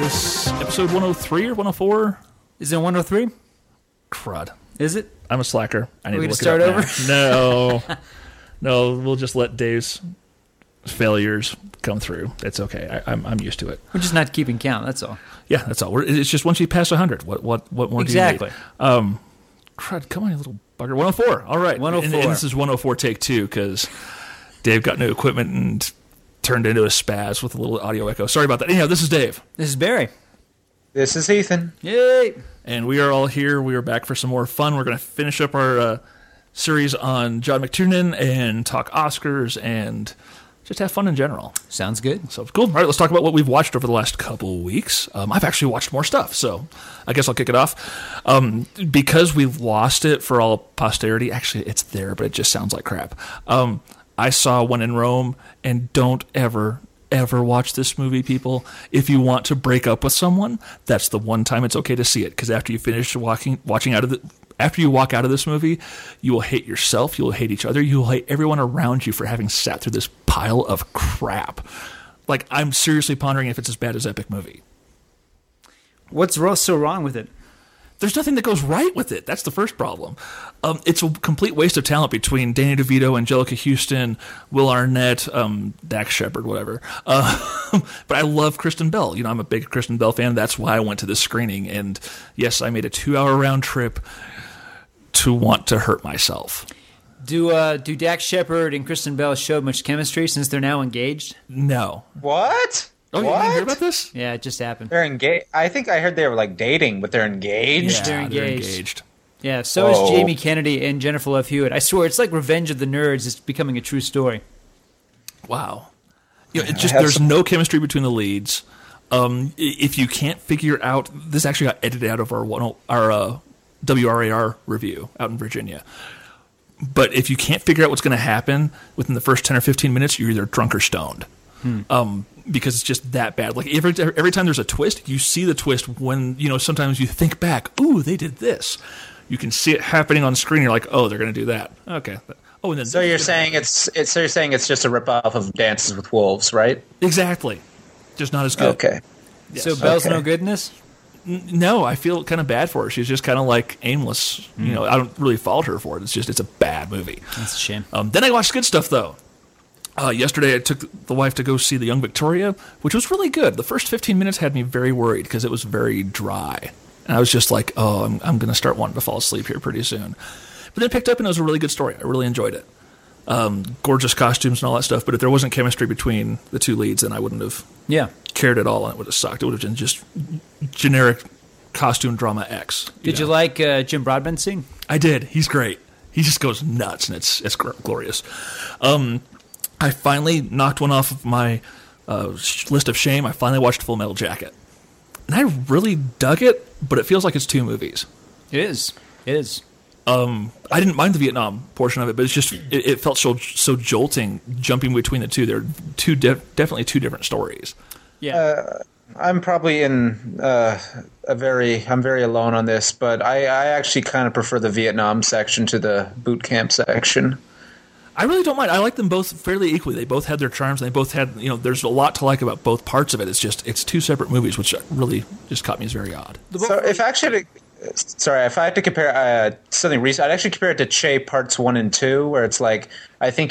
is episode 103 or 104? Is it 103? Crud. Is it? I'm a slacker. I need We to to look start it up over? now. No, we'll just let Dave's failures come through. It's okay. I'm used to it. We're just not keeping count. That's all. Yeah, that's all. It's just once you pass 100, what more Exactly. do you need? Crud, come on, you little bugger. 104. All right. 104. And this is 104 take 2 because Dave got new equipment and turned into a spaz with a little audio echo. Sorry about that. Anyhow, this is Dave. This is Barry. This is Ethan. Yay! And we are all here. We are back for some more fun. We're going to finish up our series on John McTiernan and talk Oscars and just have fun in general. Sounds good. So cool. All right, let's talk about what we've watched over the last couple weeks. I've actually watched more stuff, so I guess I'll kick it off. Because we've lost it for all posterity, actually it's there, but it just sounds like crap. I saw When in Rome, and don't ever watch this movie, people. If you want to break up with someone, that's the one time it's okay to see it, because after you finish after you walk out of this movie, you will hate yourself, you will hate each other, you will hate everyone around you for having sat through this pile of crap. Like, I'm seriously pondering if it's as bad as Epic Movie. What's so wrong with it? There's nothing that goes right with it. That's the first problem. It's a complete waste of talent between Danny DeVito, Angelica Houston, Will Arnett, Dax Shepard, whatever. But I love Kristen Bell. You know, I'm a big Kristen Bell fan. That's why I went to this screening. And yes, I made a 2-hour round trip to want to hurt myself. Do Dax Shepard and Kristen Bell show much chemistry since they're now engaged? No. What? Oh, you didn't hear about this? Yeah, it just happened. They're engaged. I think I heard they were like dating, but they're engaged. Yeah. They're engaged. Yeah, so is Jamie Kennedy and Jennifer Love Hewitt. I swear, it's like Revenge of the Nerds. It's becoming a true story. Wow. You know, there's no chemistry between the leads. If you can't figure out, this actually got edited out of our WRAR review out in Virginia. But if you can't figure out what's going to happen within the first 10 or 15 minutes, you're either drunk or stoned. Because it's just that bad. Like every time there's a twist, you see the twist when, you know, sometimes you think back, ooh, they did this. You can see it happening on screen. You're like, oh, they're going to do that. Okay. Oh, and then So you're saying it's just a ripoff of Dances with Wolves, right? exactly, just not as good. Okay. Yes. So Bell's Okay. no good in this? No, I feel kind of bad for her. She's just kind of like aimless. You know, I don't really fault her for it. It's a bad movie. That's a shame. Then I watched good stuff though. Yesterday I took the wife to go see The Young Victoria, which was really good. The first 15 minutes had me very worried because it was very dry. And I was just like, oh, I'm going to start wanting to fall asleep here pretty soon. But then it picked up and it was a really good story. I really enjoyed it. Gorgeous costumes and all that stuff. But if there wasn't chemistry between the two leads, then I wouldn't have cared at all, and it would have sucked. It would have been just generic costume drama X. Did you like Jim Broadbent's scene? I did. He's great. He just goes nuts, and it's glorious. I finally knocked one off of my list of shame. I finally watched Full Metal Jacket. And I really dug it, but it feels like it's two movies. It is. It is. I didn't mind the Vietnam portion of it, but it's just it felt so jolting jumping between the two. They're definitely two different stories. Yeah. I'm probably I'm very alone on this, but I actually kind of prefer the Vietnam section to the boot camp section. I really don't mind. I like them both fairly equally. They both had their charms. And they both had, there's a lot to like about both parts of it. It's two separate movies, which really just caught me as very odd. So if I had to compare something recent, I'd actually compare it to Che Parts 1 and 2, where it's like, I think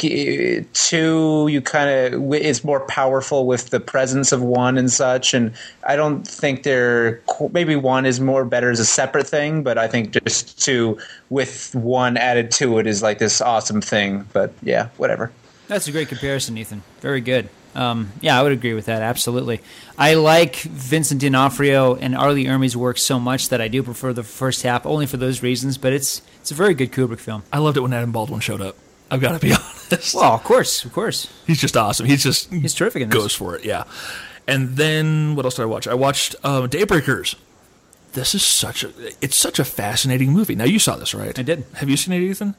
2, you kind of, is more powerful with the presence of 1 and such, and I don't think maybe 1 is more better as a separate thing, but I think just 2 with 1 added to it is like this awesome thing, but yeah, whatever. That's a great comparison, Ethan. Very good. Yeah, I would agree with that, absolutely. I like Vincent D'Onofrio and Arlie Ermey's work so much that I do prefer the first half, only for those reasons, but it's a very good Kubrick film. I loved it when Adam Baldwin showed up. I've got to be honest. Well, of course. He's just awesome. He's terrific in this. Goes for it, yeah. And then, what else did I watch? I watched Daybreakers. This is such a fascinating movie. Now, you saw this, right? I did. Have you seen it, Ethan?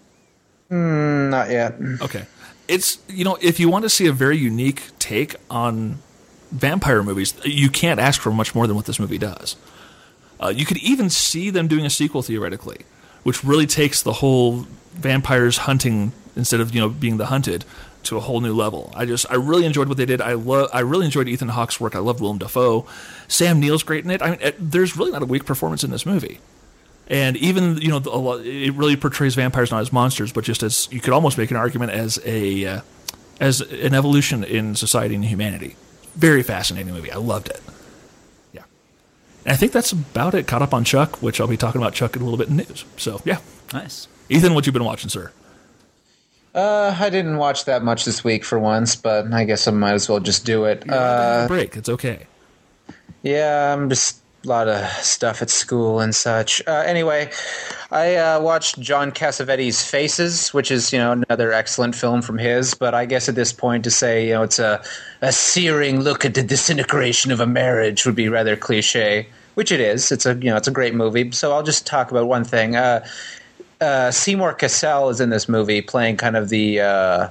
Not yet. Okay. It's, if you want to see a very unique take on vampire movies, you can't ask for much more than what this movie does. You could even see them doing a sequel, theoretically, which really takes the whole vampires hunting, instead of, being the hunted, to a whole new level. I really enjoyed what they did. I really enjoyed Ethan Hawke's work. I loved Willem Dafoe. Sam Neill's great in it. I mean, there's really not a weak performance in this movie. And even, it really portrays vampires not as monsters, but just as, you could almost make an argument as an evolution in society and humanity. Very fascinating movie. I loved it. Yeah. And I think that's about it. Caught up on Chuck, which I'll be talking about Chuck in a little bit in news. So, yeah. Nice. Ethan, what you been watching, sir? I didn't watch that much this week for once, but I guess I might as well just do it. Break. It's okay. Yeah, I'm just a lot of stuff at school and such. Anyway, I watched John Cassavetes' Faces, which is, another excellent film from his. But I guess at this point to say, it's a searing look at the disintegration of a marriage would be rather cliche, which it is. It's a great movie. So I'll just talk about one thing. Seymour Cassel is in this movie playing kind of the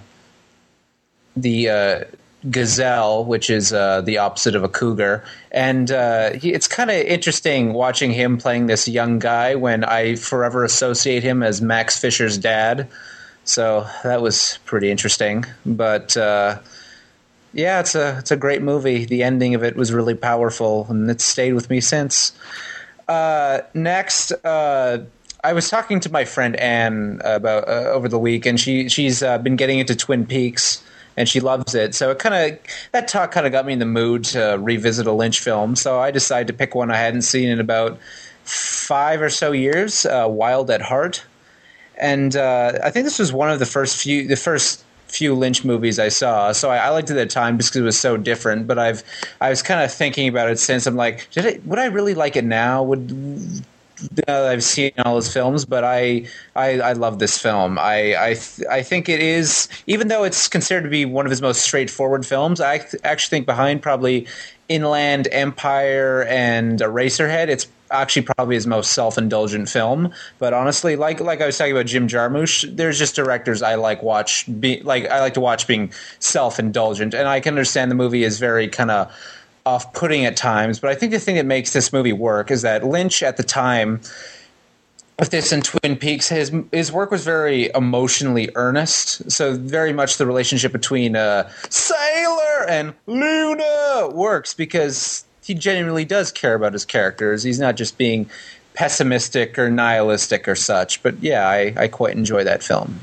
gazelle, which is the opposite of a cougar. And it's kind of interesting watching him playing this young guy when I forever associate him as Max Fisher's dad. So that was pretty interesting. But yeah, it's a great movie. The ending of it was really powerful, and it's stayed with me since. Next, I was talking to my friend Anne about over the week, and she's been getting into Twin Peaks, and she loves it. So that talk kind of got me in the mood to revisit a Lynch film. So I decided to pick one I hadn't seen in about 5 or so years, Wild at Heart. And I think this was one of the first few Lynch movies I saw. So I liked it at the time just because it was so different. But I was kind of thinking about it since. I'm like, would I really like it now? I've seen all his films, but I love this film. I think it is, even though it's considered to be one of his most straightforward films, I actually think behind probably Inland Empire and Eraserhead, it's actually probably his most self-indulgent film. But honestly, like I was talking about Jim Jarmusch, there's just directors I like to watch being self-indulgent, and I can understand the movie is very kind of off-putting at times, but I think the thing that makes this movie work is that Lynch at the time with this and Twin Peaks, his work was very emotionally earnest. So very much the relationship between Sailor and Luna works because he genuinely does care about his characters. He's not just being pessimistic or nihilistic or such. But yeah, I quite enjoy that film.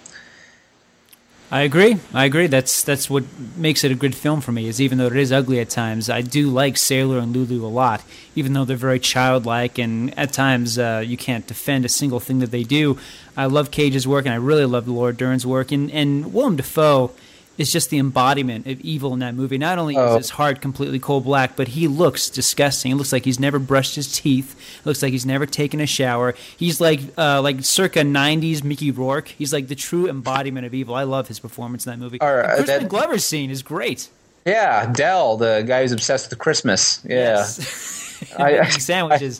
I agree. That's what makes it a good film for me, is even though it is ugly at times, I do like Sailor and Lulu a lot, even though they're very childlike, and at times you can't defend a single thing that they do. I love Cage's work, and I really love Laura Dern's work, and Willem Dafoe is just the embodiment of evil in that movie. Not only is his heart completely cold black, but he looks disgusting. It looks like he's never brushed his teeth. It looks like he's never taken a shower. He's like circa 90s Mickey Rourke. He's like the true embodiment of evil. I love his performance in that movie. Crispin Glover's scene is great. Yeah, Del, the guy who's obsessed with Christmas. Yeah. Yes. Sandwiches.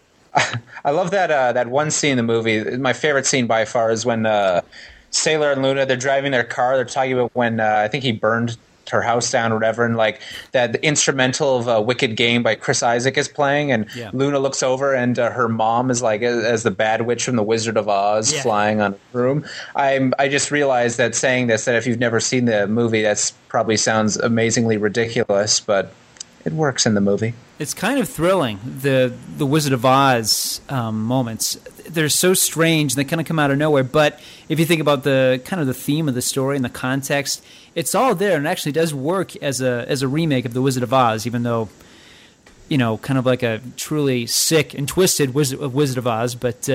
I love that one scene in the movie. My favorite scene by far is when Sailor and Luna, they're driving their car. They're talking about when I think he burned her house down or whatever, and like that the instrumental of Wicked Game by Chris Isaak is playing, and Luna looks over and her mom is like as the bad witch from the Wizard of Oz flying on a broom. I just realized that saying this, that if you've never seen the movie, that's probably sounds amazingly ridiculous, but it works in the movie. It's kind of thrilling, the Wizard of Oz moments. They're so strange, and they kind of come out of nowhere. But if you think about the kind of the theme of the story and the context, it's all there, and it actually does work as a remake of the Wizard of Oz, even though, kind of like a truly sick and twisted Wizard of Oz. But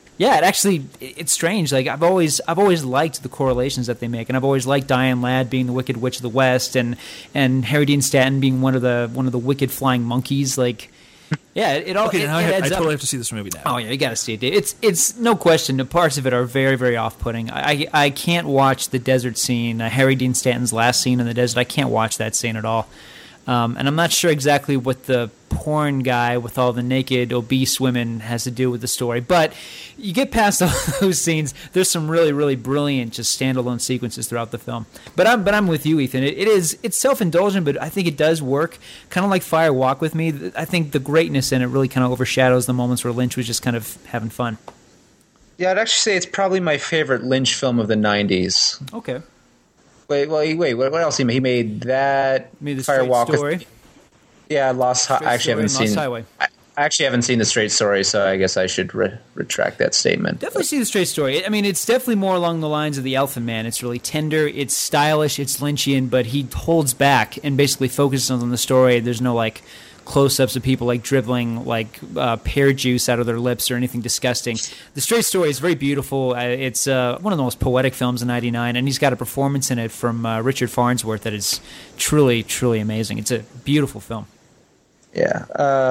it's strange. Like I've always liked the correlations that they make, and I've always liked Diane Ladd being the Wicked Witch of the West, and Harry Dean Stanton being one of the wicked flying monkeys. Like, yeah, it all okay. It I totally have to see this movie now. Oh yeah, you got to see it. It's no question. The parts of it are very, very off-putting. I can't watch the desert scene, Harry Dean Stanton's last scene in the desert. I can't watch that scene at all. And I'm not sure exactly what the porn guy with all the naked, obese women has to do with the story. But you get past all those scenes, there's some really, really brilliant just standalone sequences throughout the film. But I'm with you, Ethan. It's self-indulgent, but I think it does work. Kind of like Fire Walk with Me. I think the greatness in it really kind of overshadows the moments where Lynch was just kind of having fun. Yeah, I'd actually say it's probably my favorite Lynch film of the 90s. Okay. Wait. What else he made? He made that Made The Firewalk. Straight Story. Yeah, Lost. I actually haven't Story and seen. Lost Highway. I actually haven't seen The Straight Story, so I guess I should retract that statement. Definitely see The Straight Story. I mean, it's definitely more along the lines of The Elephant Man. It's really tender, it's stylish, it's Lynchian, but he holds back and basically focuses on the story. There's no like close-ups of people like dribbling like pear juice out of their lips or anything disgusting. The Straight Story is very beautiful. It's one of the most poetic films in '99, and he's got a performance in it from Richard Farnsworth that is truly, truly amazing. It's a beautiful film. Yeah.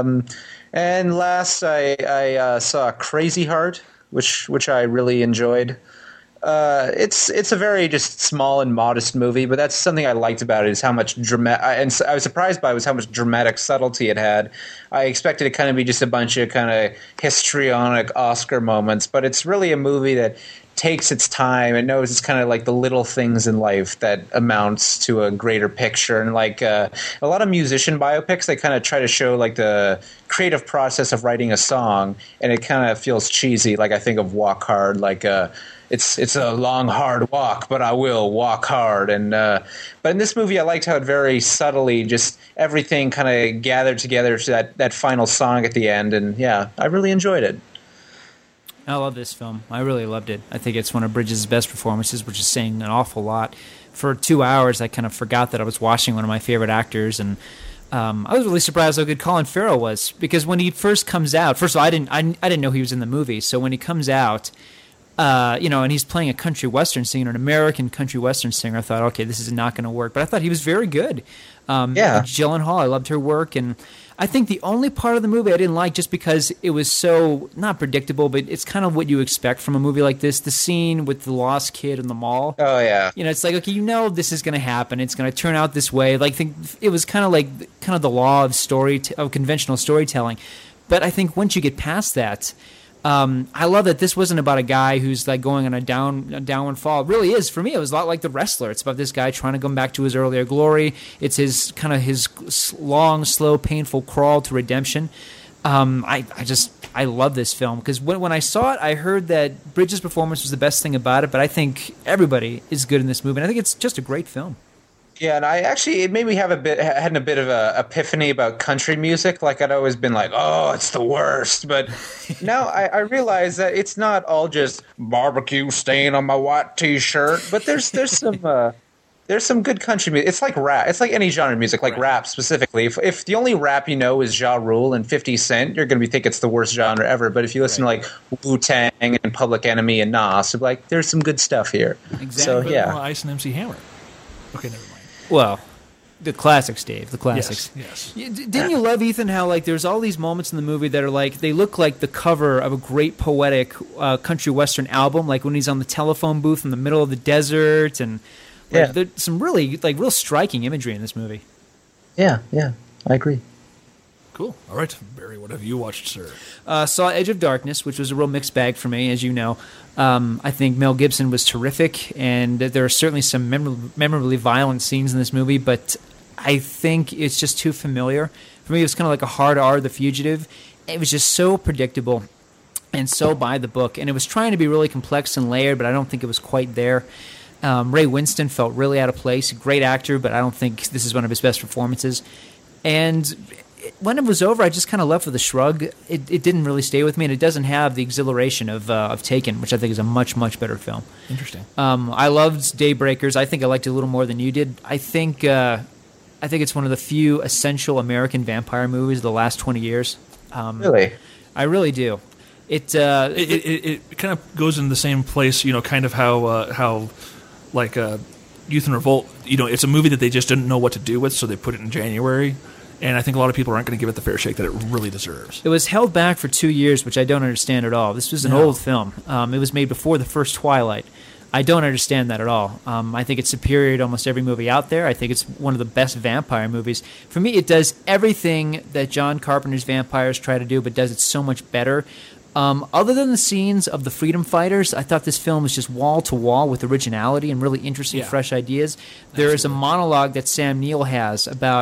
And last, I saw Crazy Heart, which I really enjoyed. It's a very just small and modest movie, but that's something I liked about it is how much and I was surprised by was how much dramatic subtlety it had. I expected it kind of be just a bunch of kind of histrionic Oscar moments, but it's really a movie that takes its time and knows it's kind of like the little things in life that amounts to a greater picture. And like a lot of musician biopics, they kind of try to show like the creative process of writing a song, and it kind of feels cheesy. Like I think of Walk Hard, like it's a long hard walk, but I will walk hard. And but in this movie, I liked how it very subtly just everything kind of gathered together to that final song at the end. And yeah, I really enjoyed it. I love this film. I really loved it. I think it's one of Bridges' best performances, which is saying an awful lot. For 2 hours, I kind of forgot that I was watching one of my favorite actors, and I was really surprised how good Colin Farrell was. Because when he first comes out, first of all, I didn't know he was in the movie. So when he comes out, and he's playing a country western singer, an American country western singer, I thought, okay, this is not going to work. But I thought he was very good. Gyllenhaal, I loved her work, and I think the only part of the movie I didn't like, just because it was so not predictable, but it's kind of what you expect from a movie like this. The scene with the lost kid in the mall. Oh yeah. It's like, okay, this is going to happen. It's going to turn out this way. Like, it was kind of the law of conventional storytelling. But I think once you get past that, I love that this wasn't about a guy who's like going on a downward fall. It really is. For me, it was a lot like The Wrestler. It's about this guy trying to come back to his earlier glory. It's his long, slow, painful crawl to redemption. I love this film because when I saw it, I heard that Bridges' performance was the best thing about it, but I think everybody is good in this movie, and I think it's just a great film. Yeah, and it made me had a bit of a epiphany about country music. Like I'd always been like, oh, it's the worst. But now I realize that it's not all just barbecue stain on my white T-shirt. But there's some good country music. It's like rap. It's like any genre of music, like rap specifically. If the only rap you know is Ja Rule and 50 Cent, you're going to think it's the worst genre ever. But if you listen to like Wu-Tang and Public Enemy and Nas, you're like, there's some good stuff here. Exactly. So yeah, Ice and MC Hammer. Okay, never mind. Well, the classics, Dave. The classics. Yes. Didn't you love, Ethan, how like there's all these moments in the movie that are like they look like the cover of a great poetic country western album, like when he's on the telephone booth in the middle of the desert, and there's some really like real striking imagery in this movie. Yeah, I agree. Cool. All right, Barry, what have you watched, sir? Saw Edge of Darkness, which was a real mixed bag for me, as you know. I think Mel Gibson was terrific, and there are certainly some memorably violent scenes in this movie, but I think it's just too familiar. For me, it was kind of like a hard R, The Fugitive. It was just so predictable and so by the book, and it was trying to be really complex and layered, but I don't think it was quite there. Ray Winston felt really out of place. Great actor, but I don't think this is one of his best performances. And when it was over, I just kind of left with a shrug. It didn't really stay with me, and it doesn't have the exhilaration of Taken, which I think is a much, much better film. Interesting. I loved Daybreakers. I think I liked it a little more than you did. I think it's one of the few essential American vampire movies of the last 20 years. Really? I really do. It kind of goes in the same place, kind of how like Youth in Revolt, it's a movie that they just didn't know what to do with, so they put it in January. And I think a lot of people aren't going to give it the fair shake that it really deserves. It was held back for 2 years, which I don't understand at all. This was an old film. It was made before the first Twilight. I don't understand that at all. I think it's superior to almost every movie out there. I think it's one of the best vampire movies. For me, it does everything that John Carpenter's vampires try to do, but does it so much better. Other than the scenes of the freedom fighters, I thought this film was just wall-to-wall with originality and really interesting, fresh ideas. There is a monologue that Sam Neill has about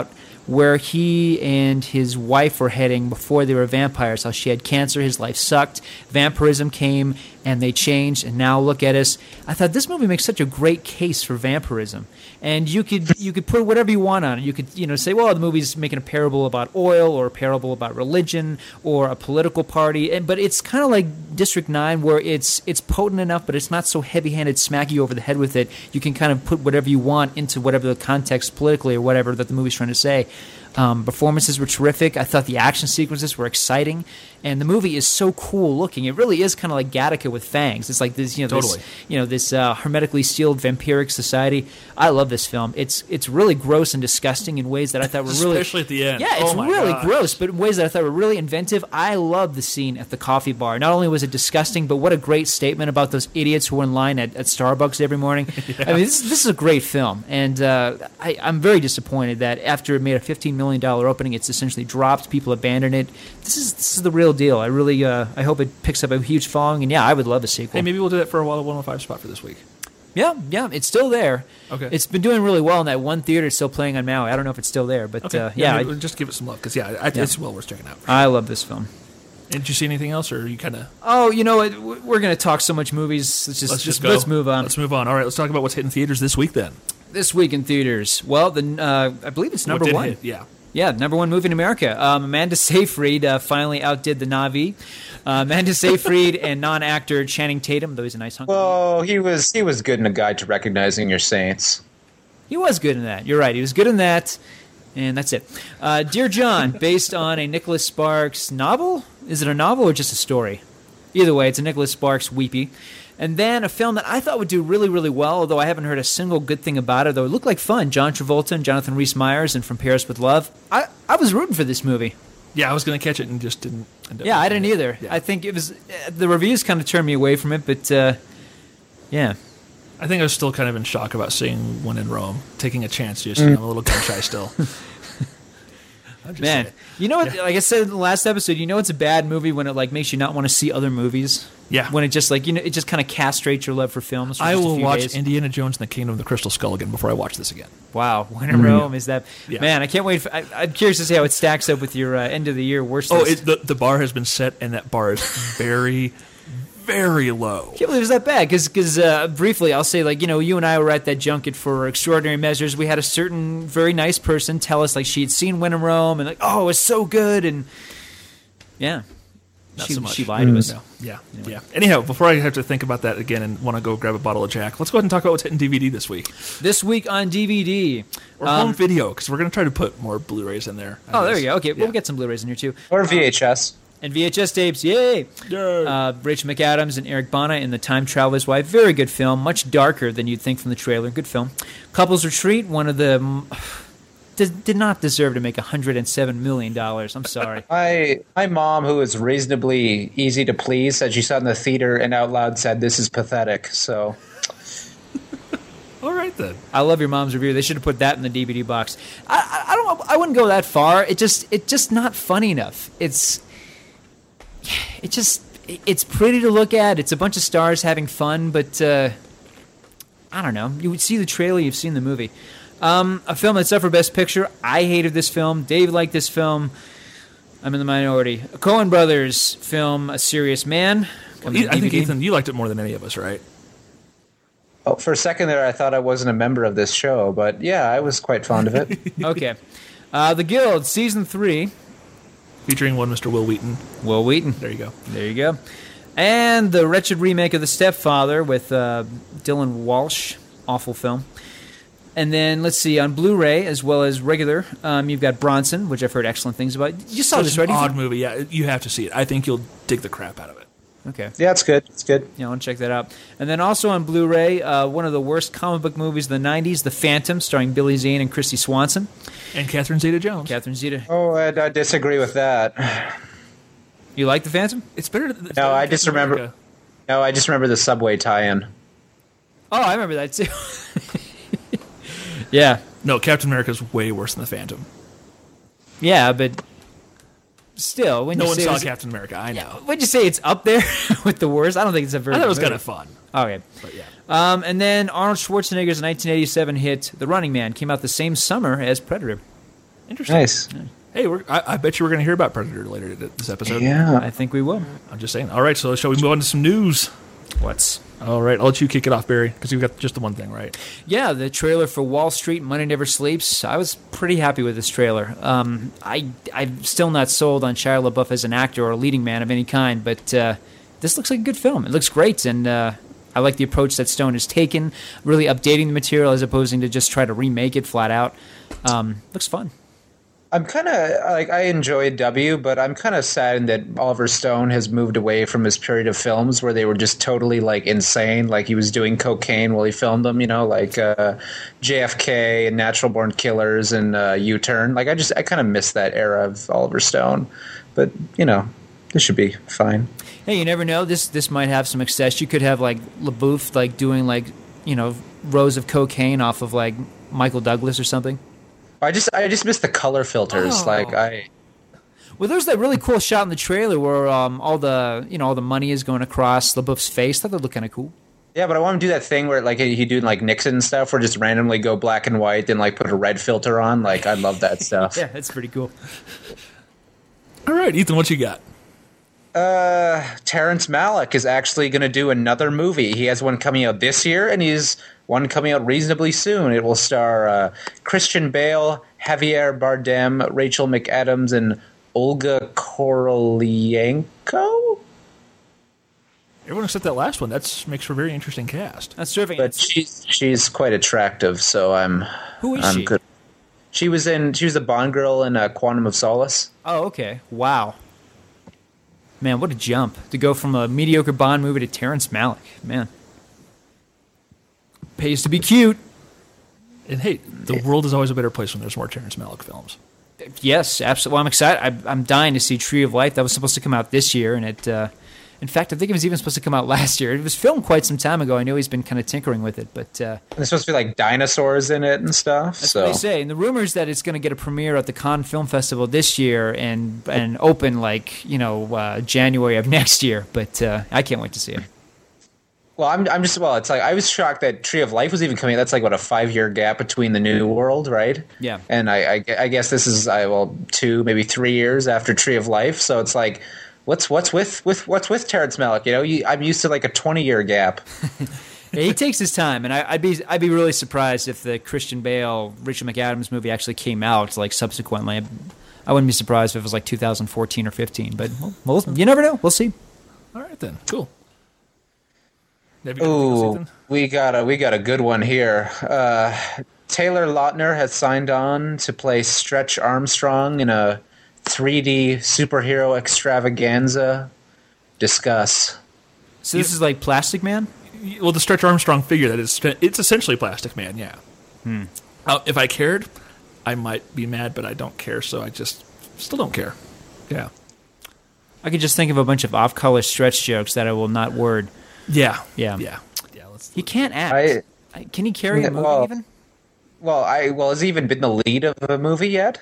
where he and his wife were heading before they were vampires. How she had cancer, his life sucked, vampirism came, and they changed, and now look at us. I thought this movie makes such a great case for vampirism, and you could put whatever you want on it. You could say, well, the movie's making a parable about oil, or a parable about religion, or a political party, but it's kind of like District 9, where it's potent enough, but it's not so heavy-handed, smack you over the head with it. You can kind of put whatever you want into whatever the context politically or whatever that the movie's trying to say. Performances were terrific. I thought the action sequences were exciting, and the movie is so cool looking. It really is kind of like Gattaca with fangs. It's like this, Totally. this hermetically sealed vampiric society. I love this film. It's really gross and disgusting in ways that I thought were really, especially at the end. Yeah, it's really gosh. gross, but in ways that I thought were really inventive. I love the scene at the coffee bar. Not only was it disgusting, but what a great statement about those idiots who were in line at Starbucks every morning. I mean, this is a great film, and I'm very disappointed that after it made a $15 million opening, it's essentially dropped. People abandoned it. This is the real deal. I really I hope it picks up a huge following, and yeah, I would love a sequel. Hey, maybe we'll do that for a Wild 105 spot for this week. Yeah, it's still there. Okay. It's been doing really well in that one theater. It's still playing on Maui. I don't know if it's still there, but Okay. We'll just give it some love because it's well worth checking out. I love this film. And did you see anything else, or are you kind of? Oh, you know what? We're going to talk so much movies. Let's move on. Let's move on. All right, let's talk about what's hitting theaters this week then. This week in theaters. Well, I believe it's number one. Hit? Yeah. Yeah, number one movie in America. Amanda Seyfried finally outdid the Na'vi. Amanda Seyfried and non-actor Channing Tatum, though he's a nice hunk. Well, he was good in A Guide to Recognizing Your Saints. He was good in that. You're right. He was good in that, and that's it. Dear John, based on a Nicholas Sparks novel. Is it a novel or just a story? Either way, it's a Nicholas Sparks weepy. And then a film that I thought would do really, really well, although I haven't heard a single good thing about it, though it looked like fun. John Travolta and Jonathan Rhys-Meyers and From Paris with Love. I was rooting for this movie. Yeah, I was going to catch it and just didn't end up. Yeah, I didn't either. Yeah. I think it was the reviews kind of turned me away from it, but yeah. I think I was still kind of in shock about seeing When in Rome, taking a chance. Just I'm a little gun shy still. Man, you know what? Like I said in the last episode, you know it's a bad movie when it makes you not want to see other movies. Yeah. When it just it just kind of castrates your love for films. For I just a will few watch days. Indiana Jones and the Kingdom of the Crystal Skull again before I watch this again. Wow, When in Rome is that? Yeah. Man, I can't wait. I'm curious to see how it stacks up with your end of the year worst Oh, list. the bar has been set, and that bar is very, very low. I can't believe it's that bad. Because briefly, I'll say, you and I were at that junket for Extraordinary Measures. We had a certain very nice person tell us, she had seen When in Rome, and oh, it was so good, and yeah. Not so much. She lied to us. No. Yeah, yeah. Anyhow, before I have to think about that again and want to go grab a bottle of Jack, let's go ahead and talk about what's hitting DVD this week. This week on DVD. Or home video, because we're going to try to put more Blu-rays in there. Oh, there you go. Okay, we'll get some Blu-rays in here, too. Or VHS. And VHS tapes, yay! Yay. Rachel McAdams and Eric Bana in The Time Traveler's Wife. Very good film. Much darker than you'd think from the trailer. Good film. Couples Retreat, one of the... did not deserve to make $107 million. I'm sorry. My mom, who is reasonably easy to please, said she saw it in the theater and out loud said, "This is pathetic." So... All right, then. I love your mom's review. They should have put that in the DVD box. I wouldn't go that far. It's just not funny enough. It's pretty to look at. It's a bunch of stars having fun, but I don't know. You would see the trailer, you've seen the movie. A film that's up for Best Picture. I hated this film. Dave liked this film. I'm in the minority. A Coen Brothers film, A Serious Man. Well, I think, Ethan, you liked it more than any of us, right? Oh, for a second there, I thought I wasn't a member of this show, but yeah, I was quite fond of it. Okay. The Guild, Season 3. Featuring one Mr. Will Wheaton. Will Wheaton. There you go. There you go. And the wretched remake of The Stepfather with Dylan Walsh. Awful film. And then, let's see, on Blu-ray, as well as regular, you've got Bronson, which I've heard excellent things about. You saw this, right? An odd movie, yeah. You have to see it. I think you'll dig the crap out of it. Okay. Yeah, it's good. It's good. Yeah, I'll check that out. And then also on Blu-ray, one of the worst comic book movies of the 90s, The Phantom, starring Billy Zane and Christy Swanson. And Catherine Zeta-Jones. Catherine Zeta. Oh, I disagree with that. You like The Phantom? It's better than... No, I just remember the Subway tie-in. Oh, I remember that too. Yeah. No, Captain America's way worse than The Phantom. Yeah, but still, when No you one say saw it's, Captain America, I know. when you say it's up there with the worst, I don't think it's a very I thought it was good kind movie. of fun. Okay. But yeah. And then Arnold Schwarzenegger's 1987 hit The Running Man came out the same summer as Predator. Interesting. Nice. Hey, I bet you we're going to hear about Predator later this episode. Yeah. I think we will. I'm just saying. All right, so shall we move on to some news? What's All right, I'll let you kick it off, Barry, because you've got just the one thing, right? Yeah, the trailer for Wall Street, Money Never Sleeps. I was pretty happy with this trailer. I'm still not sold on Shia LaBeouf as an actor or a leading man of any kind, but this looks like a good film. It looks great, and I like the approach that Stone has taken, really updating the material as opposed to just try to remake it flat out. Looks fun. I'm kind of like, I enjoyed W, but I'm kind of saddened that Oliver Stone has moved away from his period of films where they were just totally like insane. Like he was doing cocaine while he filmed them, you know, like JFK and Natural Born Killers and U-Turn. Like I kind of miss that era of Oliver Stone, but you know, this should be fine. Hey, you never know. This might have some success. You could have like LaBeouf like doing like, you know, rows of cocaine off of like Michael Douglas or something. I just miss the color filters. Oh. Well, there's that really cool shot in the trailer where all the money is going across LaBeouf's face. I thought that looked kind of cool. Yeah, but I want to do that thing where like he doing like Nixon stuff, where just randomly go black and white, then like put a red filter on. Like I love that stuff. Yeah, that's pretty cool. All right, Ethan, what you got? Terrence Malick is actually going to do another movie. He has one coming out this year, and he's one coming out reasonably soon. It will star Christian Bale, Javier Bardem, Rachel McAdams, and Olga Korolenko. Everyone except that last one. That makes for a very interesting cast. That's terrific. But she's quite attractive, so I'm she? good. She was the Bond girl in Quantum of Solace. Oh, okay. Wow. Man, what a jump to go from a mediocre Bond movie to Terrence Malick. Man. Pays to be cute. And hey, the world is always a better place when there's more Terrence Malick films. Yes, absolutely. Well, I'm excited. I'm dying to see Tree of Life. That was supposed to come out this year, and it. In fact, I think it was even supposed to come out last year. It was filmed quite some time ago. I know he's been kind of tinkering with it, but there's supposed to be like dinosaurs in it and stuff. That's what they say. And the rumors that it's going to get a premiere at the Cannes Film Festival this year and open like January of next year. But I can't wait to see it. Well, it's like I was shocked that Tree of Life was even coming. That's like what, a 5-year gap between the New World, right? Yeah. And I guess this is 2, maybe 3 years after Tree of Life. So it's like, what's with Terrence Malick? You know, I'm used to like a 20-year gap. Yeah, he takes his time, and I'd be really surprised if the Christian Bale, Rachel McAdams movie actually came out like subsequently. I wouldn't be surprised if it was like 2014 or 15. But well, you never know. We'll see. All right then, cool. Ooh, we got a good one here. Taylor Lautner has signed on to play Stretch Armstrong in a 3D superhero extravaganza. Discuss. So this is like Plastic Man? Well, the Stretch Armstrong figure, it's essentially Plastic Man, yeah. If I cared, I might be mad, but I don't care, so I just still don't care. Yeah. I could just think of a bunch of off-color Stretch jokes that I will not word. Yeah. He can't act. Can he carry a movie even? Has he even been the lead of a movie yet?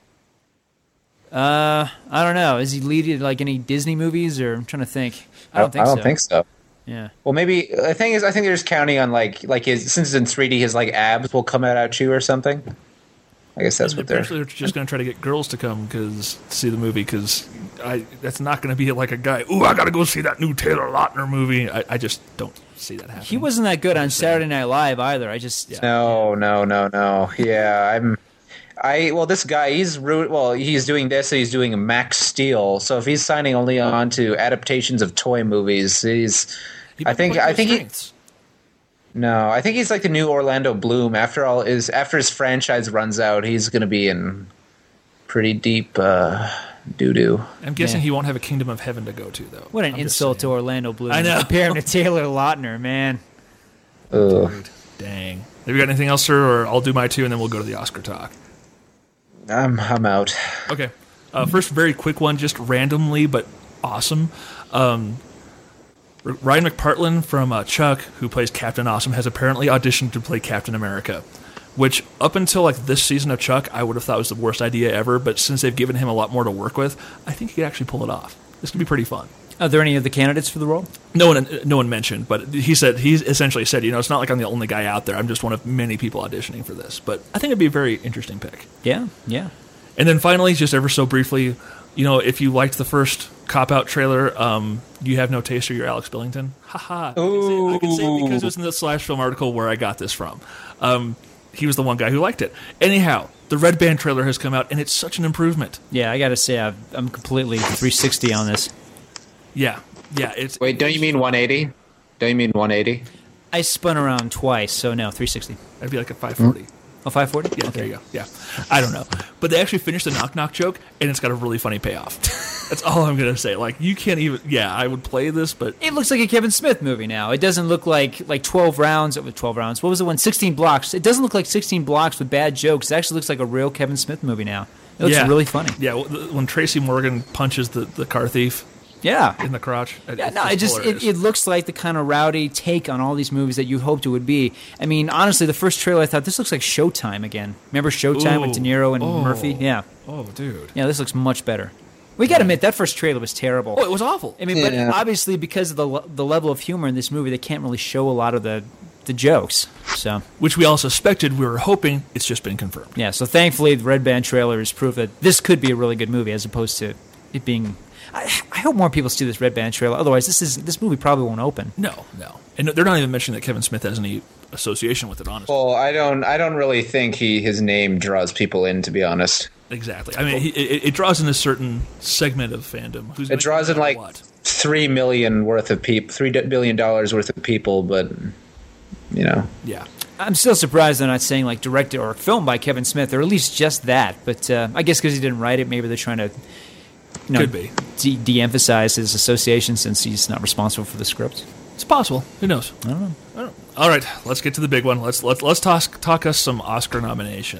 I don't know. Is he leading like any Disney movies, or I'm trying to think. I don't think so. Yeah. Well, maybe the thing is, I think they're just counting on like his, since it's in 3D, his like abs will come out at you or something. I guess that's what they're just going to try to get girls to come to see the movie, because that's not going to be like a guy. Ooh, I got to go see that new Taylor Lautner movie. I just don't see that happening. He wasn't that good on Saturday Night Live either. No. Yeah, this guy, he's doing this, and he's doing Max Steel. So if he's signing only on to adaptations of toy movies, I think he's like the new Orlando Bloom. After his franchise runs out, he's going to be in pretty deep doo-doo. I'm guessing he won't have a Kingdom of Heaven to go to, though. What an insult to Orlando Bloom. I know. Compare him to Taylor Lautner, man. Ugh. Dang. Have you got anything else, sir, or I'll do my two, and then we'll go to the Oscar talk? I'm out. Okay. First, very quick one, just randomly, but awesome. Ryan McPartlin from Chuck, who plays Captain Awesome, has apparently auditioned to play Captain America, which up until like this season of Chuck, I would have thought was the worst idea ever, but since they've given him a lot more to work with, I think he could actually pull it off. This could be pretty fun. Are there any of the candidates for the role? No one mentioned, but he essentially said, it's not like I'm the only guy out there. I'm just one of many people auditioning for this. But I think it'd be a very interesting pick. Yeah. And then finally, just ever so briefly, if you liked the first Cop Out trailer, you have no taste or you're Alex Billington. Haha. I can say it because it was in the Slash Film article where I got this from. He was the one guy who liked it. Anyhow, the Red Band trailer has come out, and it's such an improvement. Yeah, I got to say, I'm completely 360 on this. Yeah. Wait, don't you mean 180? Don't you mean 180? I spun around twice, so no, 360. That'd be like a 540. Oh, 540? Yeah, okay. There you go. Yeah. I don't know. But they actually finished the knock-knock joke, and it's got a really funny payoff. That's all I'm going to say. Like, you can't even... Yeah, I would play this, but... It looks like a Kevin Smith movie now. It doesn't look like 12 rounds... 12 rounds. What was the one? 16 blocks. It doesn't look like 16 blocks with bad jokes. It actually looks like a real Kevin Smith movie now. It looks really funny. Yeah, when Tracy Morgan punches the car thief... Yeah, in the crotch. It looks like the kind of rowdy take on all these movies that you hoped it would be. I mean, honestly, the first trailer I thought this looks like Showtime again. Remember Showtime with De Niro and Murphy? Yeah. Oh, dude. Yeah, this looks much better. We got to admit that first trailer was terrible. Oh, it was awful. I mean, but obviously because of the level of humor in this movie, they can't really show a lot of the jokes. So, which we all suspected. We were hoping. It's just been confirmed. Yeah. So thankfully, the Red Band trailer is proof that this could be a really good movie, as opposed to it being. I hope more people see this Red Band trailer. Otherwise, this movie probably won't open. No, and they're not even mentioning that Kevin Smith has any association with it. Honestly, well, I don't really think his name draws people in. To be honest, exactly. I mean, it draws in a certain segment of fandom. It draws in like what? 3 million worth of people, $3 billion worth of people, but yeah. I'm still surprised they're not saying like directed or filmed by Kevin Smith, or at least just that. But I guess because he didn't write it, maybe they're trying to. Could be de-emphasize his association since he's not responsible for the script. It's possible. Who knows? I don't know. All right, let's get to the big one. Let's talk us some Oscar nominations.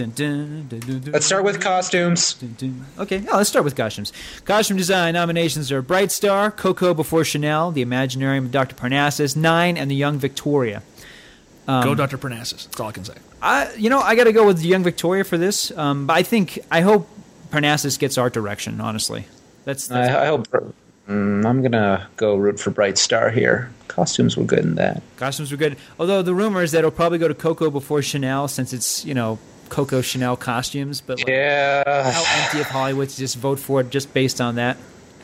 Let's start with costumes. Okay, let's start with costumes. Costume design nominations are Bright Star, Coco Before Chanel, The Imaginarium of Dr. Parnassus, Nine, and The Young Victoria. Go Dr. Parnassus. That's all I can say. I got to go with The Young Victoria for this. But I hope Parnassus gets art direction, honestly. That's I hope. I'm going to go root for Bright Star here. Costumes were good in that. Costumes were good. Although the rumor is that it'll probably go to Coco Before Chanel since it's, Coco Chanel costumes. But how empty of Hollywood to just vote for it just based on that.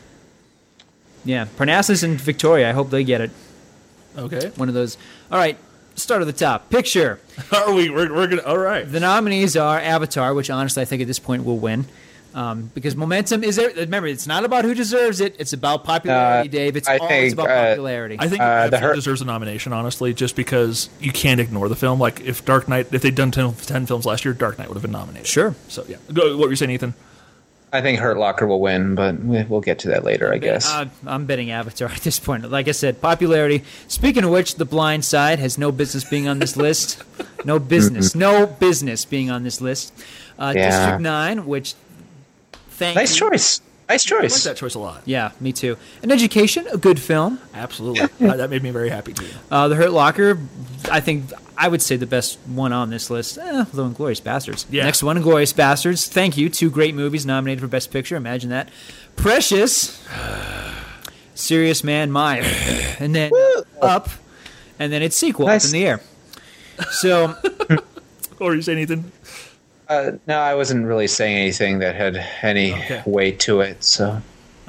Yeah, Parnassus and Victoria, I hope they get it. Okay. One of those. All right, start at the top. Picture. Are we? We're going to... All right. The nominees are Avatar, which honestly I think at this point will win. Because momentum is there. Remember, it's not about who deserves it. It's about popularity, Dave. It's always about popularity. I think Avatar deserves a nomination, honestly, just because you can't ignore the film. Like, if they'd done 10 films last year, Dark Knight would have been nominated. Sure. So, yeah. What were you saying, Ethan? I think Hurt Locker will win, but we'll get to that later, I guess. I'm betting Avatar at this point. Like I said, popularity. Speaking of which, The Blind Side has no business being on this list. No business. No business being on this list. District 9, which... Nice choice. Nice choice. I like that choice a lot. Yeah, me too. An Education, a good film. Absolutely. That made me very happy too. The Hurt Locker, I would say the best one on this list. Although Inglourious Bastards. Yeah. Next one, Inglourious Bastards. Thank you. 2 great movies nominated for Best Picture. Imagine that. Precious. Serious Man Meyer. And then Up. And then its sequel, Up in the Air. So. What were you saying, Ethan? No, I wasn't really saying anything that had any weight to it. So,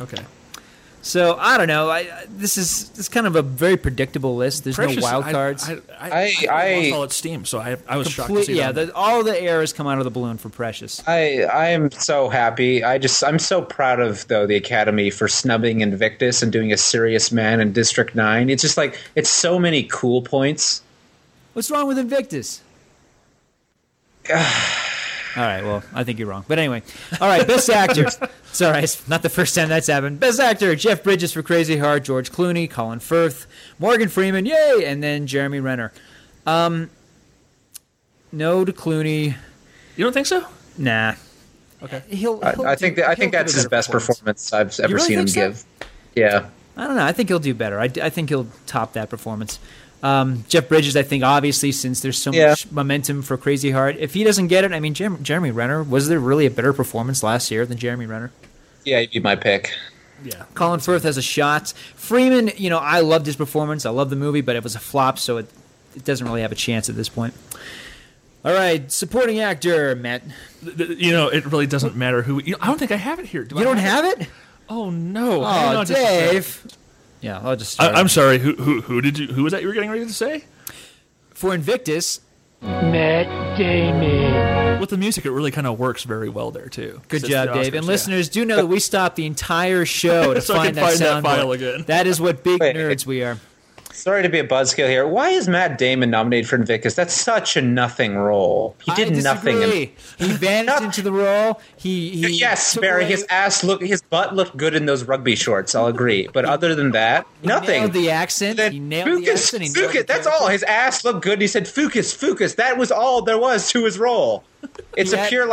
So I don't know. This is kind of a very predictable list. There's no wild cards. I lost all its steam, so I was shocked to see that. Yeah, all the air has come out of the balloon for Precious. I am so happy. I'm so proud of the Academy for snubbing Invictus and doing A Serious Man in District 9. It's just like it's so many cool points. What's wrong with Invictus? All right, well, I think you're wrong. But anyway. All right, Best Actor. It's all right. It's not the first time that's happened. Best Actor, Jeff Bridges for Crazy Heart, George Clooney, Colin Firth, Morgan Freeman, yay, and then Jeremy Renner. No to Clooney. You don't think so? Nah. Okay. I think that's his best performance I've ever seen him give. Yeah. I don't know. I think he'll do better. I think he'll top that performance. Jeff Bridges, I think, obviously, since there's so much momentum for Crazy Heart. If he doesn't get it, I mean, Jeremy Renner, was there really a better performance last year than Jeremy Renner? Yeah, he'd be my pick. Yeah. Colin Firth has a shot. Freeman, I loved his performance. I love the movie, but it was a flop, so it doesn't really have a chance at this point. All All right, supporting actor, Matt. It really doesn't matter who. I don't think I have it here. You don't have it? Oh no! Hang Oh, on just a Dave. Yeah, I'll just start. I'm sorry. Who did you? Who was that you were getting ready to say? For Invictus, Matt Damon. With the music, it really kind of works very well there too. good 'Cause it's job, the Dave. Oscars, And yeah. listeners, do know that we stopped the entire show to So I find can that find that sound file board. again. That is what big Wait, nerds we are. Sorry to be a buzzkill here. Why is Matt Damon nominated for Invictus? That's such a nothing role. He did I nothing. disagree. He vanished into the role. He Yes, took Barry. away- His butt looked good in those rugby shorts. I'll agree. But other than that, nothing. nailed the accent. Then He nailed the accent. He nailed the That's character. all. His ass looked good. He said "Fucus." That was all there was to his role. It's He a had- pure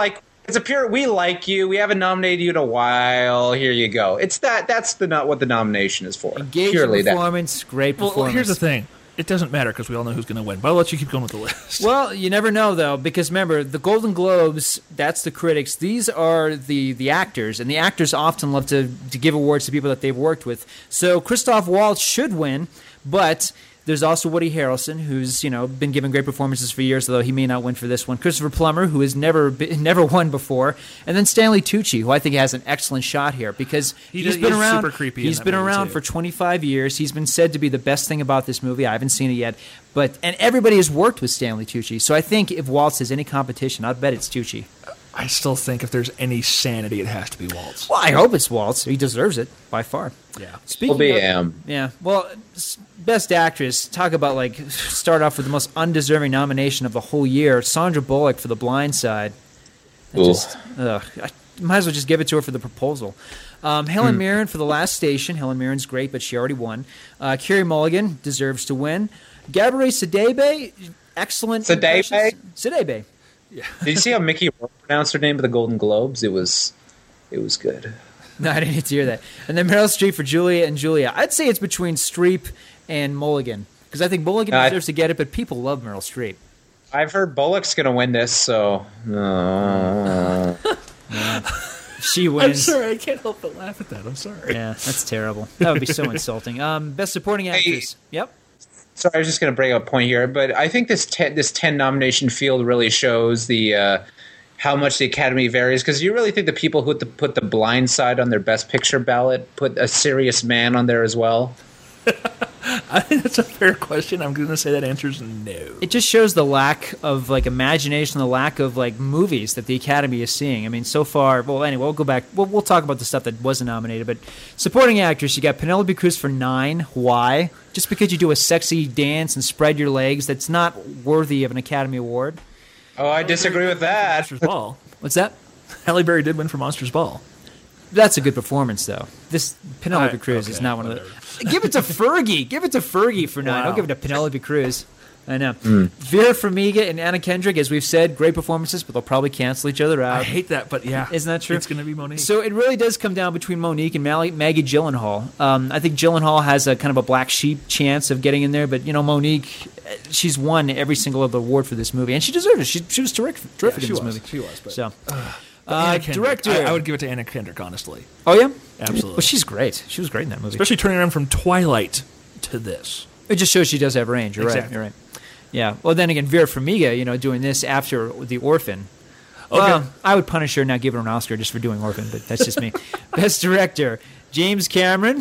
we like you. We haven't nominated you in a while. Here you go. It's that. That's not what the nomination is for. Engaging Purely that. performance, great Well, performance. here's the thing. It doesn't matter because we all know who's going to win. But I'll let you keep going with the list. Well, you never know though, because remember the Golden Globes. That's the critics. These are the actors, and the actors often love to give awards to people that they've worked with. So Christoph Waltz should win, but there's also Woody Harrelson, who's been giving great performances for years, although he may not win for this one. Christopher Plummer, who has never won before, and then Stanley Tucci, who I think has an excellent shot here because he's been around. super creepy in He's that been movie, around too. for 25 years. He's been said to be the best thing about this movie. I haven't seen it yet, and everybody has worked with Stanley Tucci. So I think if Waltz has any competition, I'd bet it's Tucci. I still think if there's any sanity, it has to be Waltz. Well, I hope it's Waltz. He deserves it by far. Yeah. Speaking Will be of, him. yeah. Well, best actress. Talk about start off with the most undeserving nomination of the whole year. Sandra Bullock for The Blind Side. Ooh. I might as well just give it to her for The Proposal. Helen Mirren for The Last Station. Helen Mirren's great, but she already won. Carey Mulligan deserves to win. Gabourey Sidibe, excellent. Sidibe? impressions. Sidibe. Did you see how Mickey Rourke pronounced her name at the Golden Globes? It was good. No, I didn't need to hear that. And then Meryl Streep for Julia and Julia. I'd say it's between Streep and Mulligan because I think Mulligan deserves to get it, but people love Meryl Streep. I've heard Bullock's going to win this, so She I'm wins. sorry. I can't help but laugh at that. I'm sorry. Yeah, that's terrible. That would be so insulting. Best supporting actress. Yep. Sorry, I was just going to bring up a point here, but I think this 10 nomination field really shows the how much the Academy varies. Because you really think the people who put The Blind Side on their Best Picture ballot put A Serious Man on there as well? I think that's a fair question. I'm going to say that answer is no. It just shows the lack of imagination, the lack of movies that the Academy is seeing. I mean, so far. Well, anyway, we'll go back. We'll talk about the stuff that wasn't nominated. But supporting actress, you got Penelope Cruz for 9. Why? Just because you do a sexy dance and spread your legs, that's not worthy of an Academy Award. Oh, I disagree with that. Monsters Ball. What's that? Halle Berry did win for Monsters Ball. That's a good performance, though. This Penelope Alright, Cruz is okay, not one of the. Give it to Fergie. Give it to Fergie for 9. Wow. Don't give it to Penelope Cruz. I know. Vera Farmiga and Anna Kendrick, as we've said, great performances, but they'll probably cancel each other out. I hate that, but yeah. Isn't that true? It's going to be Monique. So it really does come down between Monique and Maggie Gyllenhaal. I think Gyllenhaal has a kind of a black sheep chance of getting in there, but Monique, she's won every single other award for this movie, and she deserves it. She was terrific Yeah, in this movie. She was. But So, Anna Kendrick. director. I would give it to Anna Kendrick, honestly. Oh yeah, Absolutely. well, she's great. She was great in that movie. Especially turning around from Twilight to this. It just shows she does have range. You're right. Exactly. You're right. Yeah. Well, then again, Vera Farmiga, doing this after The Orphan. Okay. Well, I would punish her and not give her an Oscar just for doing Orphan, but that's just me. Best director, James Cameron.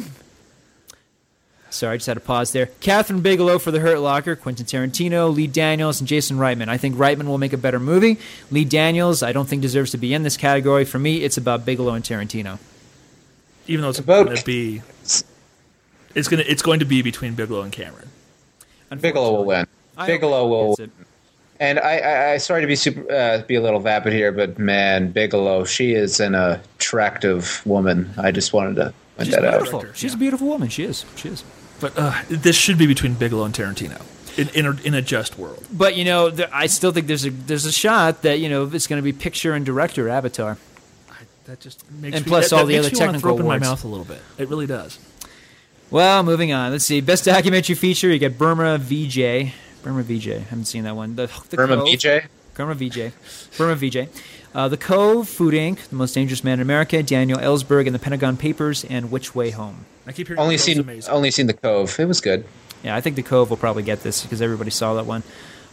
Sorry, I just had to pause there. Catherine Bigelow for The Hurt Locker, Quentin Tarantino, Lee Daniels, and Jason Reitman. I think Reitman will make a better movie. Lee Daniels, I don't think deserves to be in this category. For me, it's about Bigelow and Tarantino. Even though it's About- going to be... It's going to be between Bigelow and Cameron. Bigelow will win. I Bigelow hope will. he gets it. And I sorry to be a little vapid here, but man, Bigelow, she is an attractive woman. I just wanted to point that out. Beautiful. She's a beautiful woman. She is. She is. But this should be between Bigelow and Tarantino in a just world. But I still think there's a shot that it's going to be picture and director Avatar. That just makes And me, plus that, all that the makes other me wanna technical throw open my awards. mouth a little bit. It really does. Well, moving on. Let's see. Best documentary feature. You get Burma VJ. Burma VJ. Haven't seen that one. The Burma Cove. BJ. Burma VJ. Burma VJ. The Cove, Food Inc., The Most Dangerous Man in America, Daniel Ellsberg and the Pentagon Papers, and Which Way Home. I keep hearing Only Cove's seen amazing. The Cove. It was good. Yeah, I think The Cove will probably get this because everybody saw that one.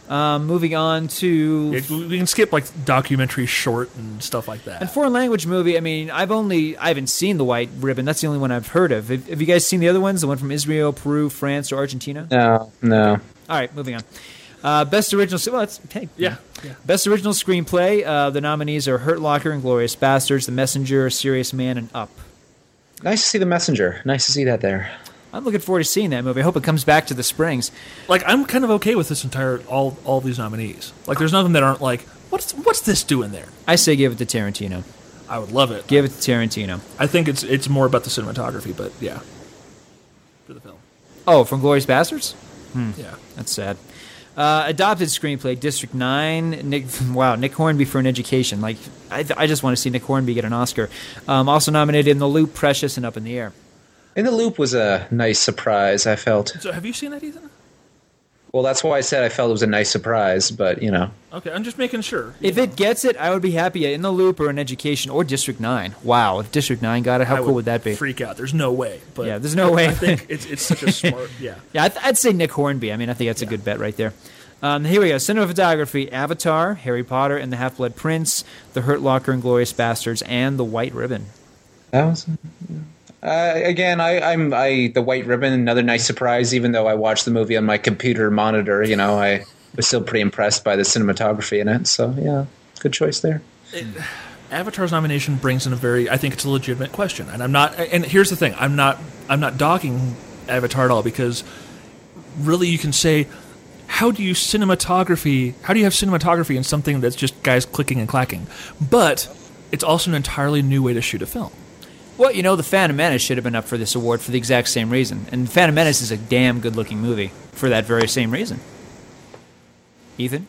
Moving on to We can skip like documentary short and stuff like that. a foreign language movie. I mean, I haven't seen The White Ribbon. That's the only one I've heard of. Have you guys seen the other ones? The one from Israel, Peru, France, or Argentina? No. All right, moving on. Best original. Yeah. Best original screenplay. The nominees are Hurt Locker and Glorious Bastards, The Messenger, Serious Man, and Up. Nice to see The Messenger. Nice to see that there. I'm looking forward to seeing that movie. I hope it comes back to the Springs. Like, I'm kind of okay with this entire all these nominees. Like, there's none of them that aren't like, what's this doing there? I say give it to Tarantino. I would love it. Give it to Tarantino. I think it's more about the cinematography, but yeah, for the film. Oh, from Glorious Bastards? Yeah. That's sad. Adopted screenplay, District 9. Nick Hornby for An Education. Like, I just want to see Nick Hornby get an Oscar. Also nominated in The Loop, Precious, and Up in the Air. In the Loop was a nice surprise, I felt. So, have you seen that, Ethan? Well, that's why I said I felt it was a nice surprise, but, Okay, I'm just making sure. If it gets it, I would be happy. In the Loop or An Education or District 9. Wow, if District 9 got it, how cool would that be? Freak out. There's no way. But Yeah, there's no way. I think it's such a smart. Yeah. Yeah, I'd say Nick Hornby. I mean, I think that's a good bet right there. Here we go. Cinematography, Avatar, Harry Potter and the Half-Blood Prince, The Hurt Locker and Glorious Bastards, and The White Ribbon. that was... Again, I'm The White Ribbon, another nice surprise, even though I watched the movie on my computer monitor, I was still pretty impressed by the cinematography in it. So, yeah, good choice there. Avatar's nomination brings in I think it's a legitimate question. And here's the thing, I'm not dogging Avatar at all, because really you can say, how do you have cinematography in something that's just guys clicking and clacking? But it's also an entirely new way to shoot a film. Well, The Phantom Menace should have been up for this award for the exact same reason. And Phantom Menace is a damn good-looking movie for that very same reason. Ethan?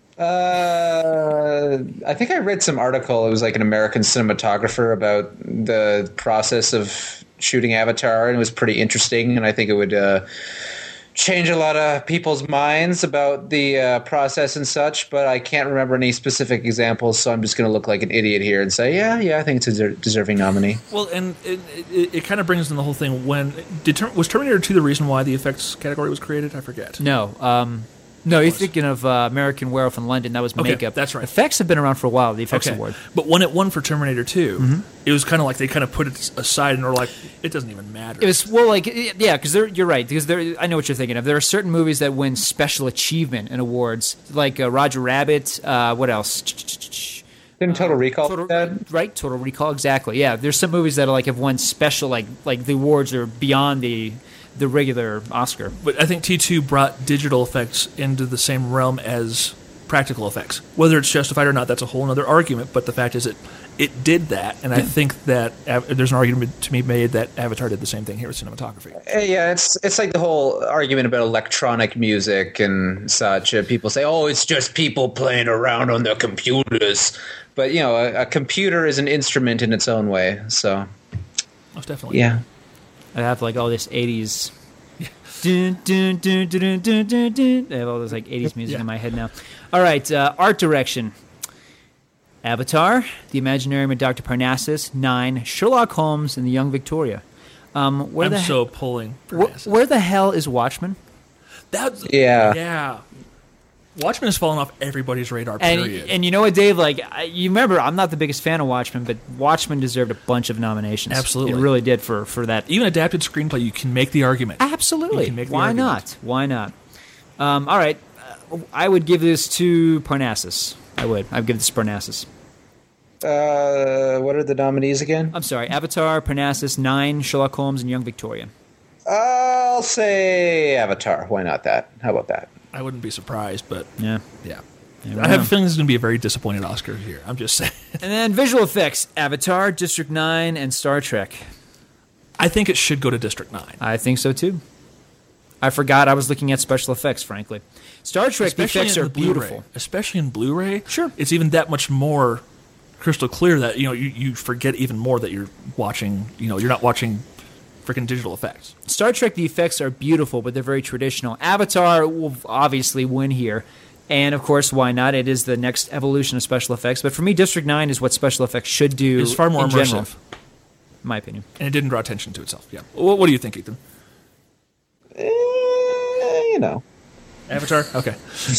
I think I read some article. It was like an American cinematographer about the process of shooting Avatar, and it was pretty interesting, and I think it would change a lot of people's minds about the process and such, but I can't remember any specific examples, so I'm just going to look like an idiot here and say, yeah, I think it's a deserving nominee. Well, and it kind of brings in the whole thing. Was Terminator 2 the reason why the effects category was created? I forget. No, you're thinking of American Werewolf in London. That was makeup. That's right. Effects have been around for a while, the effects award. But when it won for Terminator 2, it was kind of like they kind of put it aside and were like, it doesn't even matter. It was, because you're right, because I know what you're thinking of. There are certain movies that win special achievement in awards, like Roger Rabbit, what else? Didn't Total Recall do that? Right, Total Recall, exactly. Yeah, there's some movies that have won special, like the awards are beyond the regular Oscar. But I think T2 brought digital effects into the same realm as practical effects. Whether it's justified or not, that's a whole other argument, but the fact is it did that, and I think that there's an argument to be made that Avatar did the same thing here with cinematography. Yeah, it's like the whole argument about electronic music and such. People say, it's just people playing around on their computers. But, a computer is an instrument in its own way, so... Most definitely. Yeah. I have all this 80s. Dun, dun, dun, dun, dun, dun, dun. I have all this 80s music in my head now. All right, art direction. Avatar, The Imaginarium of Dr. Parnassus, 9, Sherlock Holmes, and The Young Victoria. Pulling Parnassus. Where the hell is Watchmen? Yeah. Watchmen has fallen off everybody's radar, period. And you know what, Dave? You remember, I'm not the biggest fan of Watchmen, but Watchmen deserved a bunch of nominations. Absolutely. It really did for that. Even adapted screenplay, you can make the argument. Absolutely. Why not? All right. I would give this to Parnassus. I'd give this to Parnassus. What are the nominees again? I'm sorry. Avatar, Parnassus, 9, Sherlock Holmes, and Young Victoria. I'll say Avatar. Why not that? How about that? I wouldn't be surprised, but yeah. I have a feeling this is going to be a very disappointed Oscar here. I'm just saying. And then visual effects, Avatar, District 9, and Star Trek. I think it should go to District 9. I think so, too. I forgot I was looking at special effects, frankly. Star Trek, the effects are beautiful. Especially in Blu-ray. Sure. It's even that much more crystal clear that, you forget even more that you're watching, you're not watching freaking digital effects. Star Trek, the effects are beautiful, but they're very traditional. Avatar will obviously win here. And, of course, why not? It is the next evolution of special effects. But for me, District 9 is what special effects should do. It's far more immersive. General, in my opinion. And it didn't draw attention to itself. Yeah. What do you think, Ethan? You know. Avatar? Okay.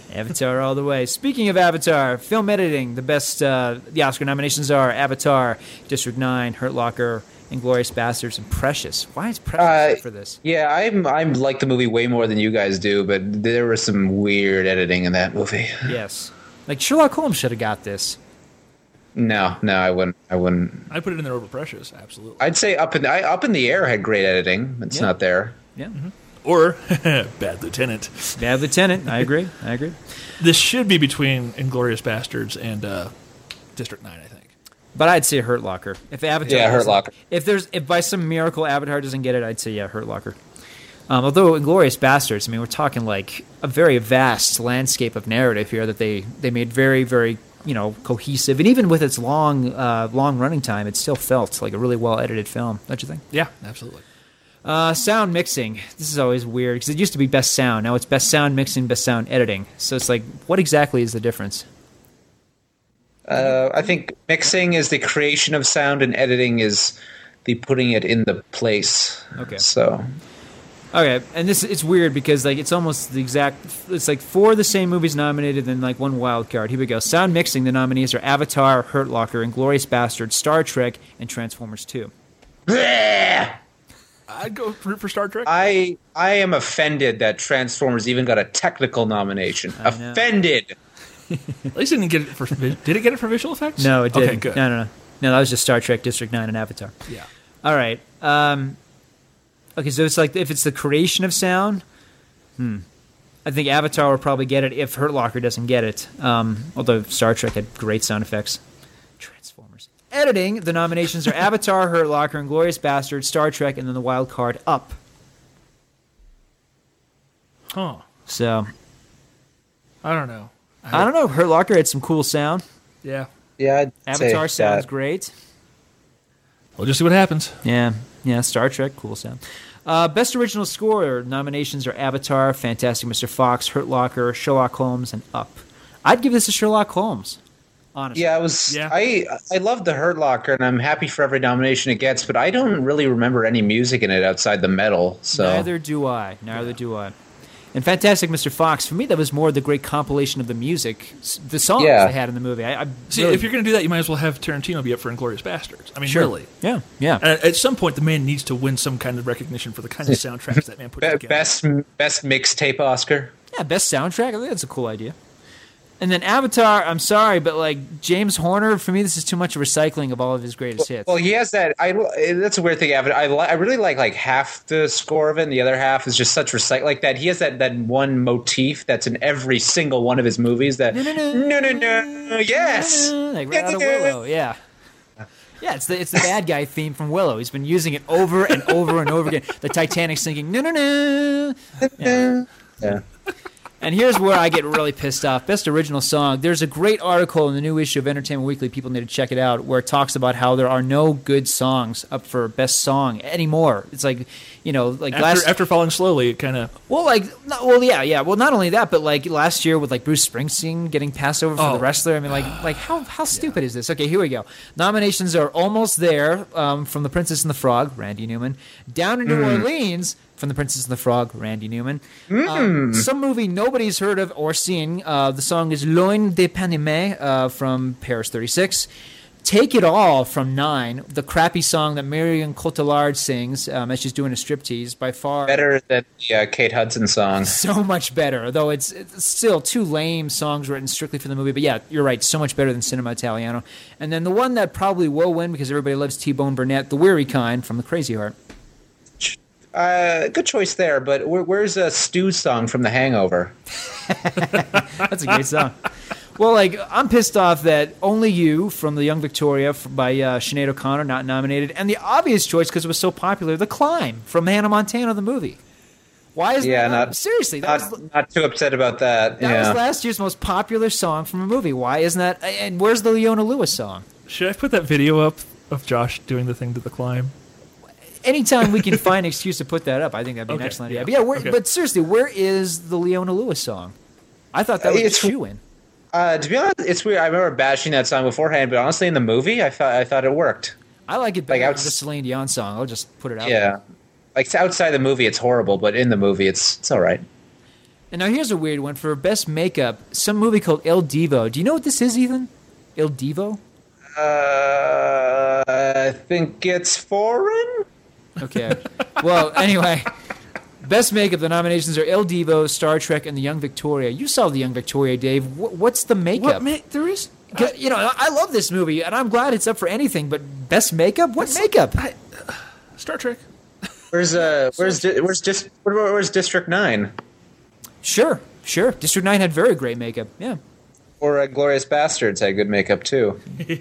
Avatar all the way. Speaking of Avatar, film editing, the Oscar nominations are Avatar, District 9, Hurt Locker, Inglourious Basterds, and Precious. Why is Precious for this? Yeah, I'm like the movie way more than you guys do, but there was some weird editing in that movie. Yes. Like, Sherlock Holmes should have got this. No, I wouldn't. I put it in there over Precious, absolutely. I'd say Up in the Air had great editing. It's not there. Yeah. Mm-hmm. Or Bad Lieutenant. Bad Lieutenant. I agree. This should be between Inglourious Basterds and District 9, I think. But I'd say Hurt Locker. If Avatar, Hurt Locker. If by some miracle Avatar doesn't get it, I'd say Hurt Locker. Although Inglourious Basterds, I mean, we're talking like a very vast landscape of narrative here that they made very, very cohesive, and even with its long running time, it still felt like a really well edited film. Don't you think? Yeah, absolutely. Sound mixing. This is always weird because it used to be best sound. Now it's best sound mixing, best sound editing. So it's like, what exactly is the difference? I think mixing is the creation of sound, and editing is the putting it in the place. Okay. So. Okay, and it's weird because like it's almost the exact. It's like 4 of the same movies nominated, then like 1 wild card. Here we go. Sound mixing. The nominees are Avatar, Hurt Locker, Inglourious Basterds, Star Trek, and Transformers 2. I'd go for Star Trek. I am offended that Transformers even got a technical nomination. Offended. At least it didn't get it for. Did it get it for visual effects? No, it didn't. Okay, good. No, that was just Star Trek, District 9, and Avatar. Yeah. All right. Okay, so it's like if it's the creation of sound, I think Avatar will probably get it if Hurt Locker doesn't get it. Although Star Trek had great sound effects. Transformers. Editing, the nominations are Avatar, Hurt Locker, Inglourious Basterds, Star Trek, and then the wild card Up. Huh. So. I don't know. I don't know. Hurt Locker had some cool sound. Yeah. Yeah, Avatar sounds great. We'll just see what happens. Yeah, Star Trek, cool sound. Best Original Score nominations are Avatar, Fantastic Mr. Fox, Hurt Locker, Sherlock Holmes, and Up. I'd give this to Sherlock Holmes, honestly. Yeah, I love the Hurt Locker, and I'm happy for every nomination it gets, but I don't really remember any music in it outside the metal. So Neither do I. And Fantastic Mr. Fox, for me, that was more the great compilation of the music, the songs they had in the movie. See, if you're going to do that, you might as well have Tarantino be up for Inglourious Basterds. I mean, really. Yeah. At some point, the man needs to win some kind of recognition for the kind of soundtracks that man put together. Best mixtape Oscar. Yeah, best soundtrack. I think that's a cool idea. And then Avatar, I'm sorry, but like James Horner, for me, this is too much recycling of all of his greatest hits. Well, he has that. That's a weird thing. I really like half the score of it, and the other half is just such recycle. Like that, he has that one motif that's in every single one of his movies. That no, yes, like right out of Willow, yeah. Yeah, it's the bad guy theme from Willow. He's been using it over and over and over again. The Titanic singing no. Yeah. And here's where I get really pissed off. Best Original Song. There's a great article in the new issue of Entertainment Weekly. People need to check it out, where it talks about how there are no good songs up for Best Song anymore. It's like, after Falling Slowly, it kind of... yeah. Well, not only that, but like last year with like Bruce Springsteen getting passed over for The Wrestler. I mean, like how stupid is this? Okay, here we go. Nominations are Almost There from The Princess and the Frog, Randy Newman. Down in New Orleans from The Princess and the Frog, Randy Newman. Some movie nobody's heard of or seen. The song is Loin de Paname from Paris 36. Take It All from 9, the crappy song that Marion Cotillard sings as she's doing a striptease, by far better than the Kate Hudson song. So much better, though it's still 2 lame songs written strictly for the movie. But yeah, you're right, so much better than Cinema Italiano. And then the one that probably will win because everybody loves T-Bone Burnett, The Weary Kind from The Crazy Heart. Good choice there, but where's a Stu song from The Hangover? That's a great song. Well, like, I'm pissed off that Only You from The Young Victoria by Sinead O'Connor not nominated, and the obvious choice because it was so popular, The Climb from Hannah Montana the movie. Why is that? Seriously, not too upset about that. That was last year's most popular song from a movie. Why isn't that? And where's the Leona Lewis song? Should I put that video up of Josh doing the thing to The Climb? Anytime we can find an excuse to put that up, I think that'd be an excellent idea. But but seriously, where is the Leona Lewis song? I thought that was a shoo-in. To be honest, it's weird. I remember bashing that song beforehand, but honestly, in the movie, I thought it worked. I like it better than the Celine Dion song. I'll just put it out there. Like outside the movie, it's horrible, but in the movie, it's all right. And now here's a weird one for best makeup. Some movie called El Divo. Do you know what this is, Ethan? El Divo? I think it's foreign. Okay. Well, anyway, best makeup. The nominations are El Divo, Star Trek, and The Young Victoria. You saw The Young Victoria, Dave. What's the makeup? There is. I love this movie, and I'm glad it's up for anything. But best makeup? What makeup? Star Trek. Where's District 9? Sure. District 9 had very great makeup. Yeah. Or Glorious Bastards had good makeup too.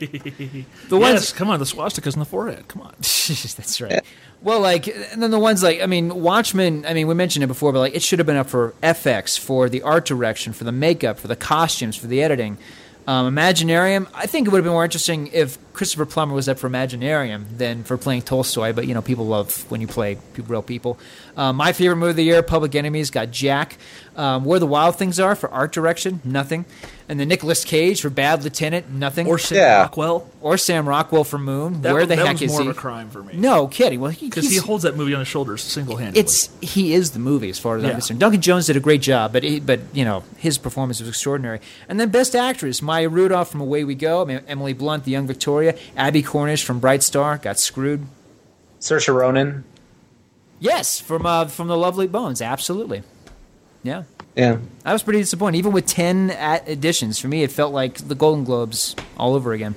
Come on, the swastika's in the forehead. Come on. That's right. Well, and then the ones Watchmen, we mentioned it before, but it should have been up for FX, for the art direction, for the makeup, for the costumes, for the editing. Imaginarium, I think it would have been more interesting if Christopher Plummer was up for Imaginarium than for playing Tolstoy, but, people love when you play real people. My favorite movie of the year, Public Enemies, got Jack. Where the Wild Things Are for art direction, nothing. And then Nicolas Cage for Bad Lieutenant, nothing. Or Sam Rockwell. Or Sam Rockwell for Moon. Where the heck is he? That was more of a crime for me. No kidding. Well, because he holds that movie on his shoulders single-handedly. He is the movie as far as I'm concerned. Duncan Jones did a great job, but his performance was extraordinary. And then Best Actress, Maya Rudolph from Away We Go, Emily Blunt, The Young Victoria, Abby Cornish from Bright Star, got screwed. Saoirse Ronan. Yes, from The Lovely Bones, absolutely. Yeah. Yeah. I was pretty disappointed. Even with 10 additions, for me, it felt like the Golden Globes all over again.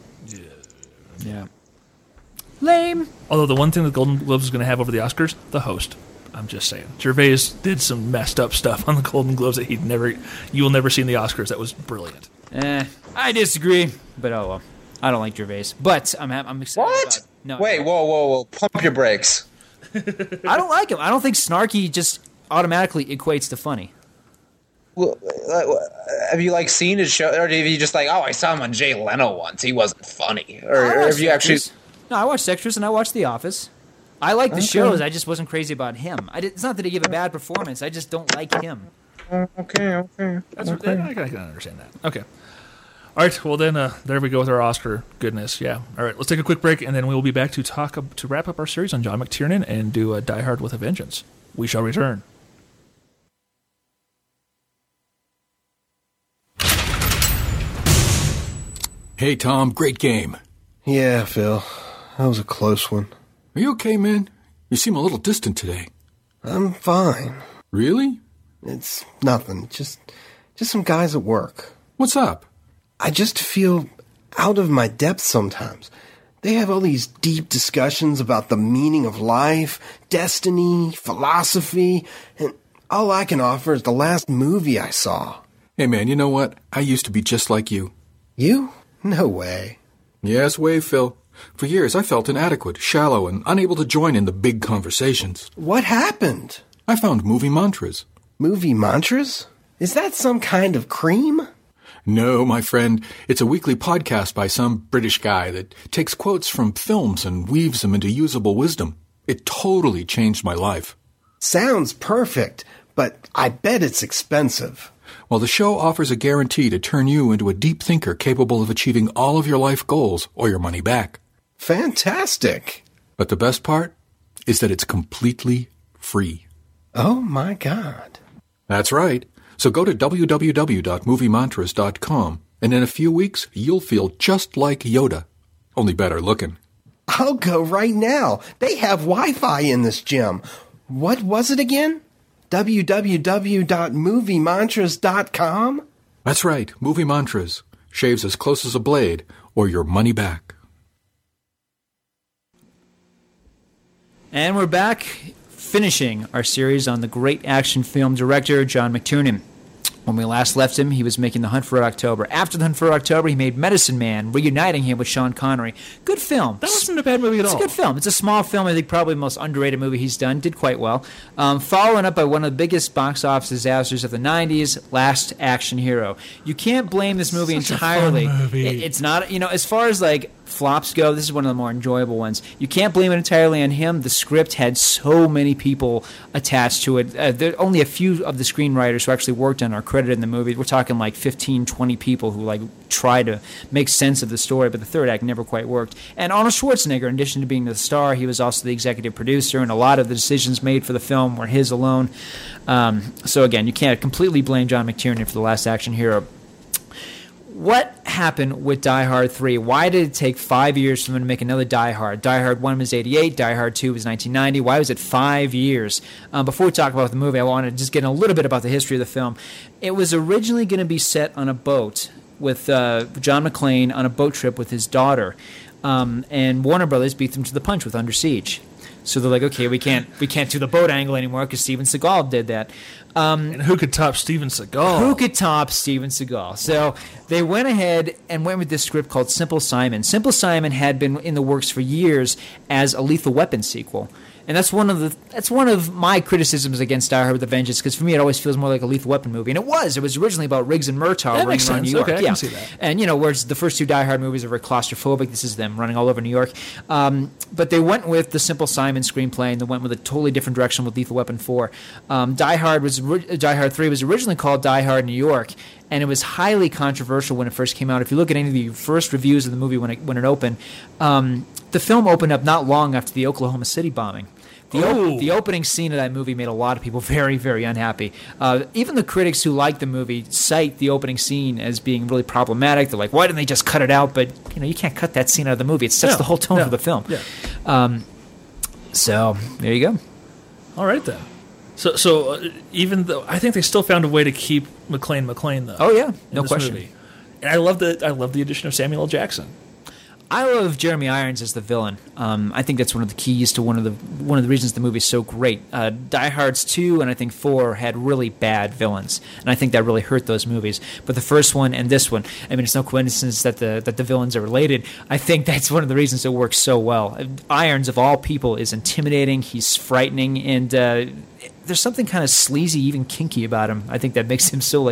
Yeah. Lame. Although the one thing the Golden Globes is going to have over the Oscars, the host. I'm just saying. Gervais did some messed up stuff on the Golden Globes that you will never see in the Oscars. That was brilliant. I disagree, but oh well. I don't like Gervais, but I'm excited. What? No. Wait, whoa. Pump your brakes. I don't like him. I don't think snarky just automatically equates to funny. Well, have you seen his show, or have you just I saw him on Jay Leno once, he wasn't funny, or have you actually? No, I watched Extras and I watched The Office. I like the shows. I just wasn't crazy about him. It's not that he gave a bad performance. I just don't like him. Okay. I can understand that. Okay. All right. Well, then there we go with our Oscar goodness. Yeah. All right. Let's take a quick break, and then we'll be back to wrap up our series on John McTiernan and do Die Hard with a Vengeance. We shall return. Hey, Tom, great game. Yeah, Phil. That was a close one. Are you okay, man? You seem a little distant today. I'm fine. Really? It's nothing. Just some guys at work. What's up? I just feel out of my depth sometimes. They have all these deep discussions about the meaning of life, destiny, philosophy, and all I can offer is the last movie I saw. Hey, man, you know what? I used to be just like you. You? No way. Yes way, Phil. For years, I felt inadequate, shallow, and unable to join in the big conversations. What happened? I found Movie Mantras. Movie Mantras? Is that some kind of cream? No, my friend. It's a weekly podcast by some British guy that takes quotes from films and weaves them into usable wisdom. It totally changed my life. Sounds perfect, but I bet it's expensive. Well, the show offers a guarantee to turn you into a deep thinker capable of achieving all of your life goals or your money back. Fantastic. But the best part is that it's completely free. Oh, my God. That's right. So go to www.moviemantras.com, and in a few weeks, you'll feel just like Yoda, only better looking. I'll go right now. They have Wi-Fi in this gym. What was it again? www.moviemantras.com? That's right, Movie Mantras. Shaves as close as a blade, or your money back. And we're back, finishing our series on the great action film director, John McTiernan. When we last left him, he was making The Hunt for Red October. After The Hunt for Red October, he made Medicine Man, reuniting him with Sean Connery. Good film. That wasn't a bad movie at all. It's a good film. It's a small film. I think probably the most underrated movie he's done. Did quite well. Following up by one of the biggest box office disasters of the 90s, Last Action Hero. You can't blame this movie entirely. A fun movie. It's not, as far as flops go, this is one of the more enjoyable ones. You can't blame it entirely on him. The script had so many people attached to it. There only a few of the screenwriters who actually worked on are credited in the movie. We're talking like 15, 20 people who like try to make sense of the story, but the third act never quite worked. And Arnold Schwarzenegger, in addition to being the star, he was also the executive producer, and a lot of the decisions made for the film were his alone. So again, you can't completely blame John McTiernan for The Last Action Hero. What happened with Die Hard 3? Why did it take 5 years for them to make another Die Hard? Die Hard 1 was 88, Die Hard 2 was 1990. Why was it 5 years? Before we talk about the movie, I want to just get a little bit about the history of the film. It was originally going to be set on a boat with John McClane on a boat trip with his daughter. And Warner Brothers beat them to the punch with Under Siege. So they're like, okay, we can't do the boat angle anymore because Steven Seagal did that. And who could top Steven Seagal? Who could top Steven Seagal? So they went ahead and went with this script called Simple Simon. Simple Simon had been in the works for years as a Lethal Weapon sequel. And that's one of my criticisms against Die Hard with a Vengeance, because for me it always feels more like a Lethal Weapon movie. And it was originally about Riggs and Murtaugh running around New York. Okay, I can see that. And whereas the first two Die Hard movies are very claustrophobic, this is them running all over New York. But they went with the Simple Simon screenplay, and they went with a totally different direction with Lethal Weapon 4. Die Hard 3 was originally called Die Hard New York, and it was highly controversial when it first came out. If you look at any of the first reviews of the movie when it opened, the film opened up not long after the Oklahoma City bombing. The opening scene of that movie made a lot of people very, very unhappy. Even the critics who like the movie cite the opening scene as being really problematic. They're like, why didn't they just cut it out? But you can't cut that scene out of the movie. It sets the whole tone of the film. Yeah. So there you go. All right, then. So even though I think they still found a way to keep McClane though. Oh yeah, no question. Movie. And I love the addition of Samuel L. Jackson. I love Jeremy Irons as the villain. I think that's one of the keys to one of the reasons the movie is so great. Die Hard's 2 and I think 4 had really bad villains, and I think that really hurt those movies. But the first one and this one, I mean, it's no coincidence that the villains are related. I think that's one of the reasons it works so well. Irons, of all people, is intimidating. He's frightening, and there's something kind of sleazy, even kinky about him. I think that makes him so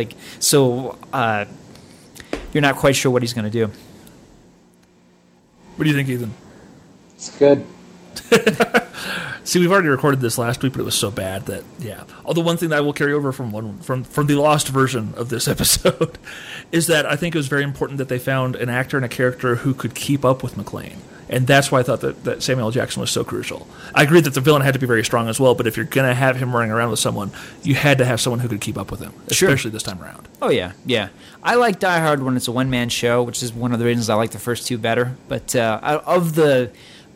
you're not quite sure what he's going to do. What do you think, Ethan? It's good. See, we've already recorded this last week, but it was so bad that, yeah. Although one thing that I will carry over from the lost version of this episode is that I think it was very important that they found an actor and a character who could keep up with McClane. And that's why I thought that Samuel L. Jackson was so crucial. I agree that the villain had to be very strong as well, but if you're going to have him running around with someone, you had to have someone who could keep up with him, especially this time around. Oh, yeah. I like Die Hard when it's a one-man show, which is one of the reasons I like the first two better. But of the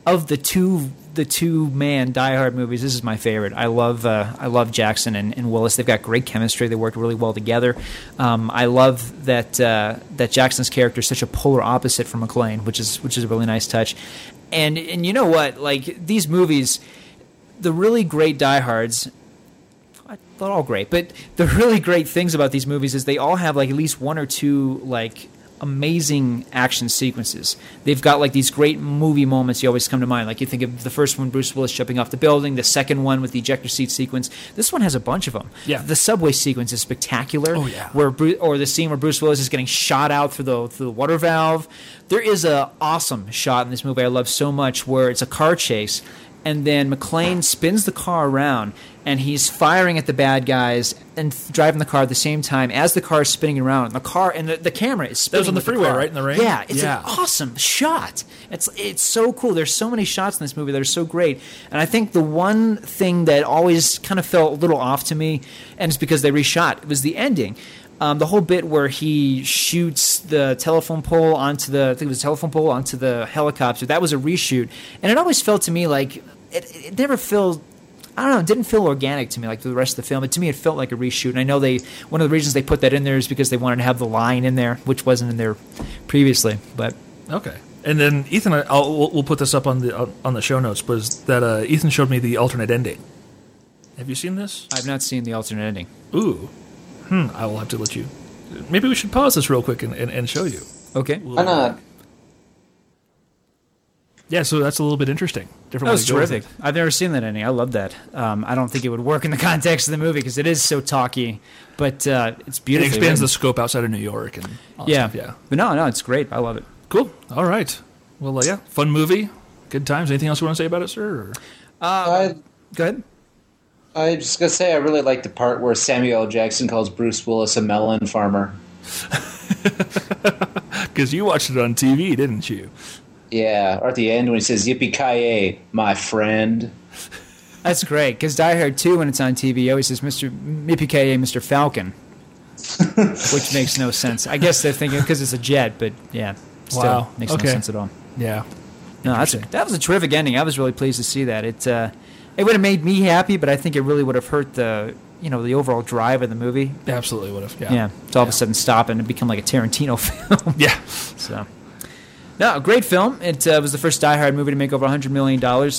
two-man Die Hard movies, this is my favorite. I love Jackson and Willis. They've got great chemistry. They work really well together. I love that Jackson's character is such a polar opposite from McClane, which is a really nice touch. And you know what? Like, these movies, the really great Die Hards, they're all great, but the really great things about these movies is they all have like at least one or two like amazing action sequences. They've got like these great movie moments you always come to mind. Like you think of the first one, Bruce Willis jumping off the building, the second one with the ejector seat sequence. This one has a bunch of them. Yeah. The subway sequence is spectacular. Oh, yeah. Or the scene where Bruce Willis is getting shot out through the water valve. There is a awesome shot in this movie I love so much where it's a car chase, and then McClane spins the car around, and he's firing at the bad guys and driving the car at the same time as the car is spinning around. The camera is spinning. That was on the with freeway, car. right, in the rain? Yeah, it's an awesome shot. It's so cool. There's so many shots in this movie that are so great. And I think the one thing that always kind of felt a little off to me, and it's because they reshot, it was the ending. The whole bit where he shoots the telephone pole onto the helicopter, that was a reshoot. And it always felt to me like it never felt, I don't know, it didn't feel organic to me like the rest of the film. To me, it felt like a reshoot. And I know one of the reasons they put that in there is because they wanted to have the line in there, which wasn't in there previously. But okay. And then Ethan, we'll put this up on the show notes, but is that Ethan showed me the alternate ending. Have you seen this? I've not seen the alternate ending. Ooh. I will have to let you. Maybe we should pause this real quick and show you. Okay. Why not? Yeah, so that's a little bit interesting. Different. That was way to go with terrific. it. I've never seen that ending. I love that. I don't think it would work in the context of the movie because it is so talky, but it's It beautiful. expands the scope outside of New York and all that stuff, yeah. But no, it's great. I love it. Cool. All right. Well, yeah, fun movie, good times. Anything else you want to say about it, sir? Or? Go ahead. I just gonna say I really like the part where Samuel L. Jackson calls Bruce Willis a melon farmer. Because you watched it on TV, didn't you? Yeah, or at the end when he says "Yippee-ki-yay, my friend." That's great, because Die Hard 2, when it's on TV, always says Mr. Yippee-ki-yay, Mr. Falcon, which makes no sense. I guess they're thinking because it's a jet, but yeah, still makes no sense at all. Yeah. No, that was a terrific ending. I was really pleased to see that. It would have made me happy, but I think it really would have hurt the overall drive of the movie. Absolutely would have. Yeah. To all of a sudden stop and become like a Tarantino film. Yeah. So, no, a great film. It was the first Die Hard movie to make over $100 million.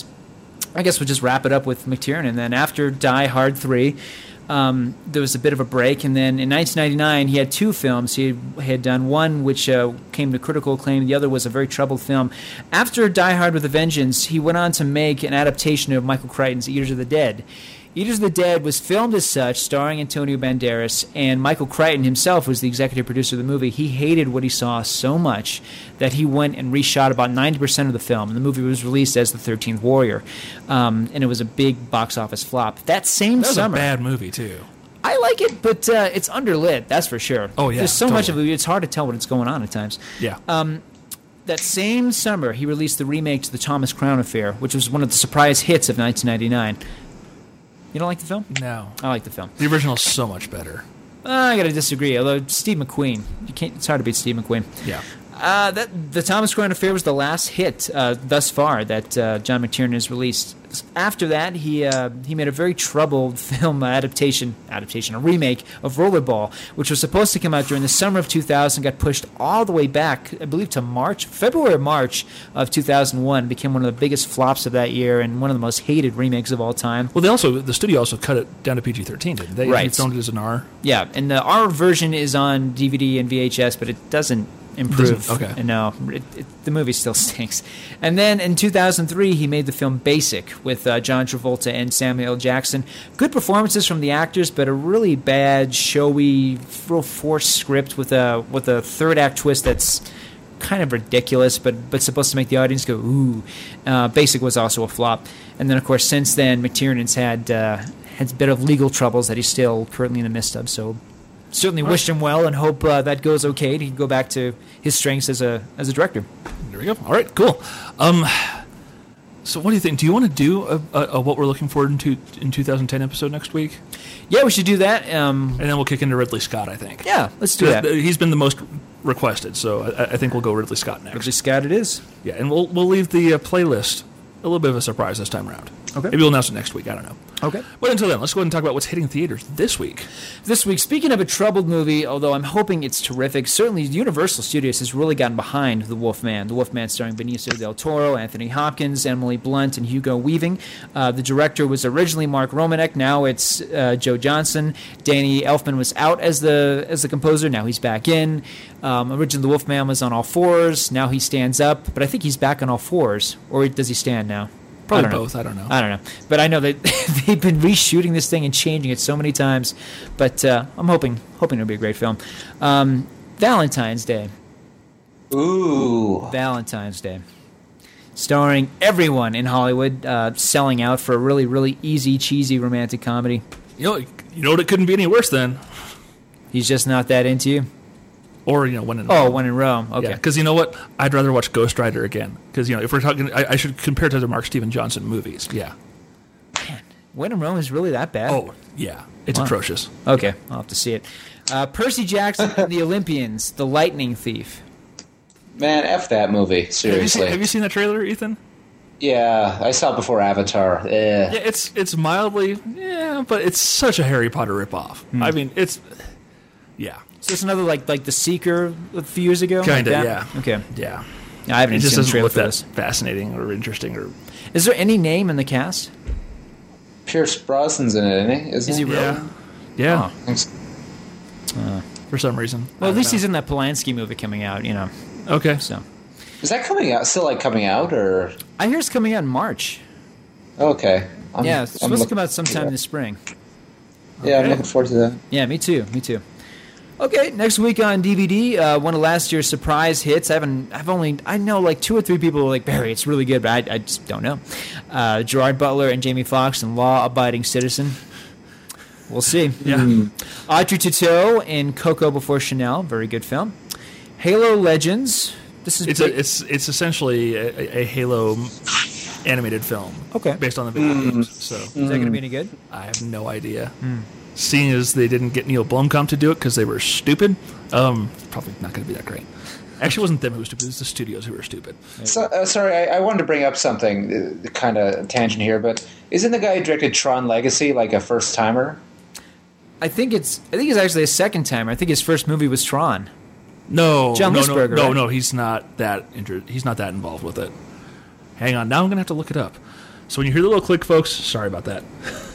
I guess we'll just wrap it up with McTiernan. Then after Die Hard 3, there was a bit of a break, and then in 1999 he had two films. He had done one which came to critical acclaim. The other was a very troubled film. After Die Hard with a Vengeance, he went on to make an adaptation of Michael Crichton's Eaters of the Dead. Eaters of the Dead was filmed as such, starring Antonio Banderas, and Michael Crichton himself was the executive producer of the movie. He hated what he saw so much that he went and reshot about 90% of the film. And the movie was released as The 13th Warrior, and it was a big box office flop. That summer... That was a bad movie, too. I like it, but it's underlit, that's for sure. Oh, yeah. There's so much of it, it's hard to tell what's going on at times. Yeah. That same summer, he released the remake to The Thomas Crown Affair, which was one of the surprise hits of 1999. You don't like the film? No. I like the film. The original is so much better. I gotta disagree. Although Steve McQueen, it's hard to beat Steve McQueen. Yeah. The Thomas Crown Affair was the last hit thus far that John McTiernan has released. After that, he made a very troubled film adaptation, a remake of Rollerball, which was supposed to come out during the summer of 2000, got pushed all the way back, I believe, to February or March of 2001. Became one of the biggest flops of that year and one of the most hated remakes of all time. Well, the studio also cut it down to PG-13, didn't they? Right. They filmed it as an R. Yeah, and the R version is on DVD and VHS, but it doesn't improve. Okay. No, the movie still stinks. And then in 2003, he made the film Basic with John Travolta and Samuel L. Jackson. Good performances from the actors, but a really bad, showy, real forced script with a third act twist that's kind of ridiculous, but supposed to make the audience go, ooh. Basic was also a flop. And then, of course, since then, McTiernan's had a bit of legal troubles that he's still currently in the midst of, so... Certainly wish him well and hope that goes okay. He can go back to his strengths as a director. There we go. All right, cool. So what do you think? Do you want to do a what we're looking forward to in 2010 episode next week? Yeah, we should do that. And then we'll kick into Ridley Scott, I think. Yeah, let's do that. He's been the most requested, so I think we'll go Ridley Scott next. Ridley Scott it is. Yeah, and we'll leave the playlist a little bit of a surprise this time around. Okay. Maybe we'll announce it next week. I don't know. Okay. But until then, let's go ahead and talk about what's hitting theaters this week. This week, speaking of a troubled movie, although I'm hoping it's terrific, certainly Universal Studios has really gotten behind The Wolfman. The Wolfman starring Benicio del Toro, Anthony Hopkins, Emily Blunt, and Hugo Weaving. The director was originally Mark Romanek. Now it's Joe Johnston. Danny Elfman was out as the composer. Now he's back in. Originally, The Wolfman was on all fours. Now he stands up. But I think he's back on all fours. Or does he stand now? Probably both. I don't know. But I know that they've been reshooting this thing and changing it so many times. But I'm hoping it'll be a great film. Valentine's Day. Ooh. Valentine's Day. Starring everyone in Hollywood, selling out for a really, really easy, cheesy romantic comedy. You know what? It couldn't be any worse then. He's just not that into you? Or, When in Rome. Oh, When in Rome. Okay. Because you know what? I'd rather watch Ghost Rider again. Because, if we're talking, I should compare it to the Mark Steven Johnson movies. Yeah. Man, When in Rome is really that bad? Oh, yeah. It's atrocious. Okay. I'll have to see it. Percy Jackson and the Olympians, The Lightning Thief. Man, F that movie. Seriously. Have you seen that trailer, Ethan? Yeah, I saw it before Avatar. Yeah, it's mildly, but it's such a Harry Potter ripoff. I mean, it's, yeah. Is this another like The Seeker a few years ago? Kind of, like yeah. Okay. Yeah. I haven't It just seen the doesn't trailer look for that this. fascinating or interesting. Or Is there any name in the cast? Pierce Brosnan's in it, isn't he? Is he really? Yeah. Oh. For some reason. Well, at least he's in that Polanski movie coming out, Okay. So Is that coming out? Still coming out, or? I hear it's coming out in March. Okay. It's supposed to come out sometime in the spring. Yeah, I'm looking forward to that. Yeah, me too. Okay, next week on DVD, one of last year's surprise hits. I know like 2 or 3 people were like, Barry, it's really good, but I just don't know. Gerard Butler and Jamie Foxx in Law Abiding Citizen. We'll see. Yeah. Audrey Tautou in Coco Before Chanel, very good film. Halo Legends. This is it's essentially a Halo animated film. Okay. Based on the video games. So Is that going to be any good? I have no idea. Seeing as they didn't get Neil Blomkamp to do it because they were stupid, probably not going to be that great. Actually, it wasn't them who was stupid. It was the studios who were stupid. So, sorry, I wanted to bring up something, kind of tangent here, but isn't the guy who directed Tron Legacy like a first timer? I think it's actually a second timer. I think his first movie was Tron. No, John Lisberger, right? No. He's not that He's not that involved with it. Hang on, now I'm going to have to look it up. So when you hear the little click, folks, sorry about that.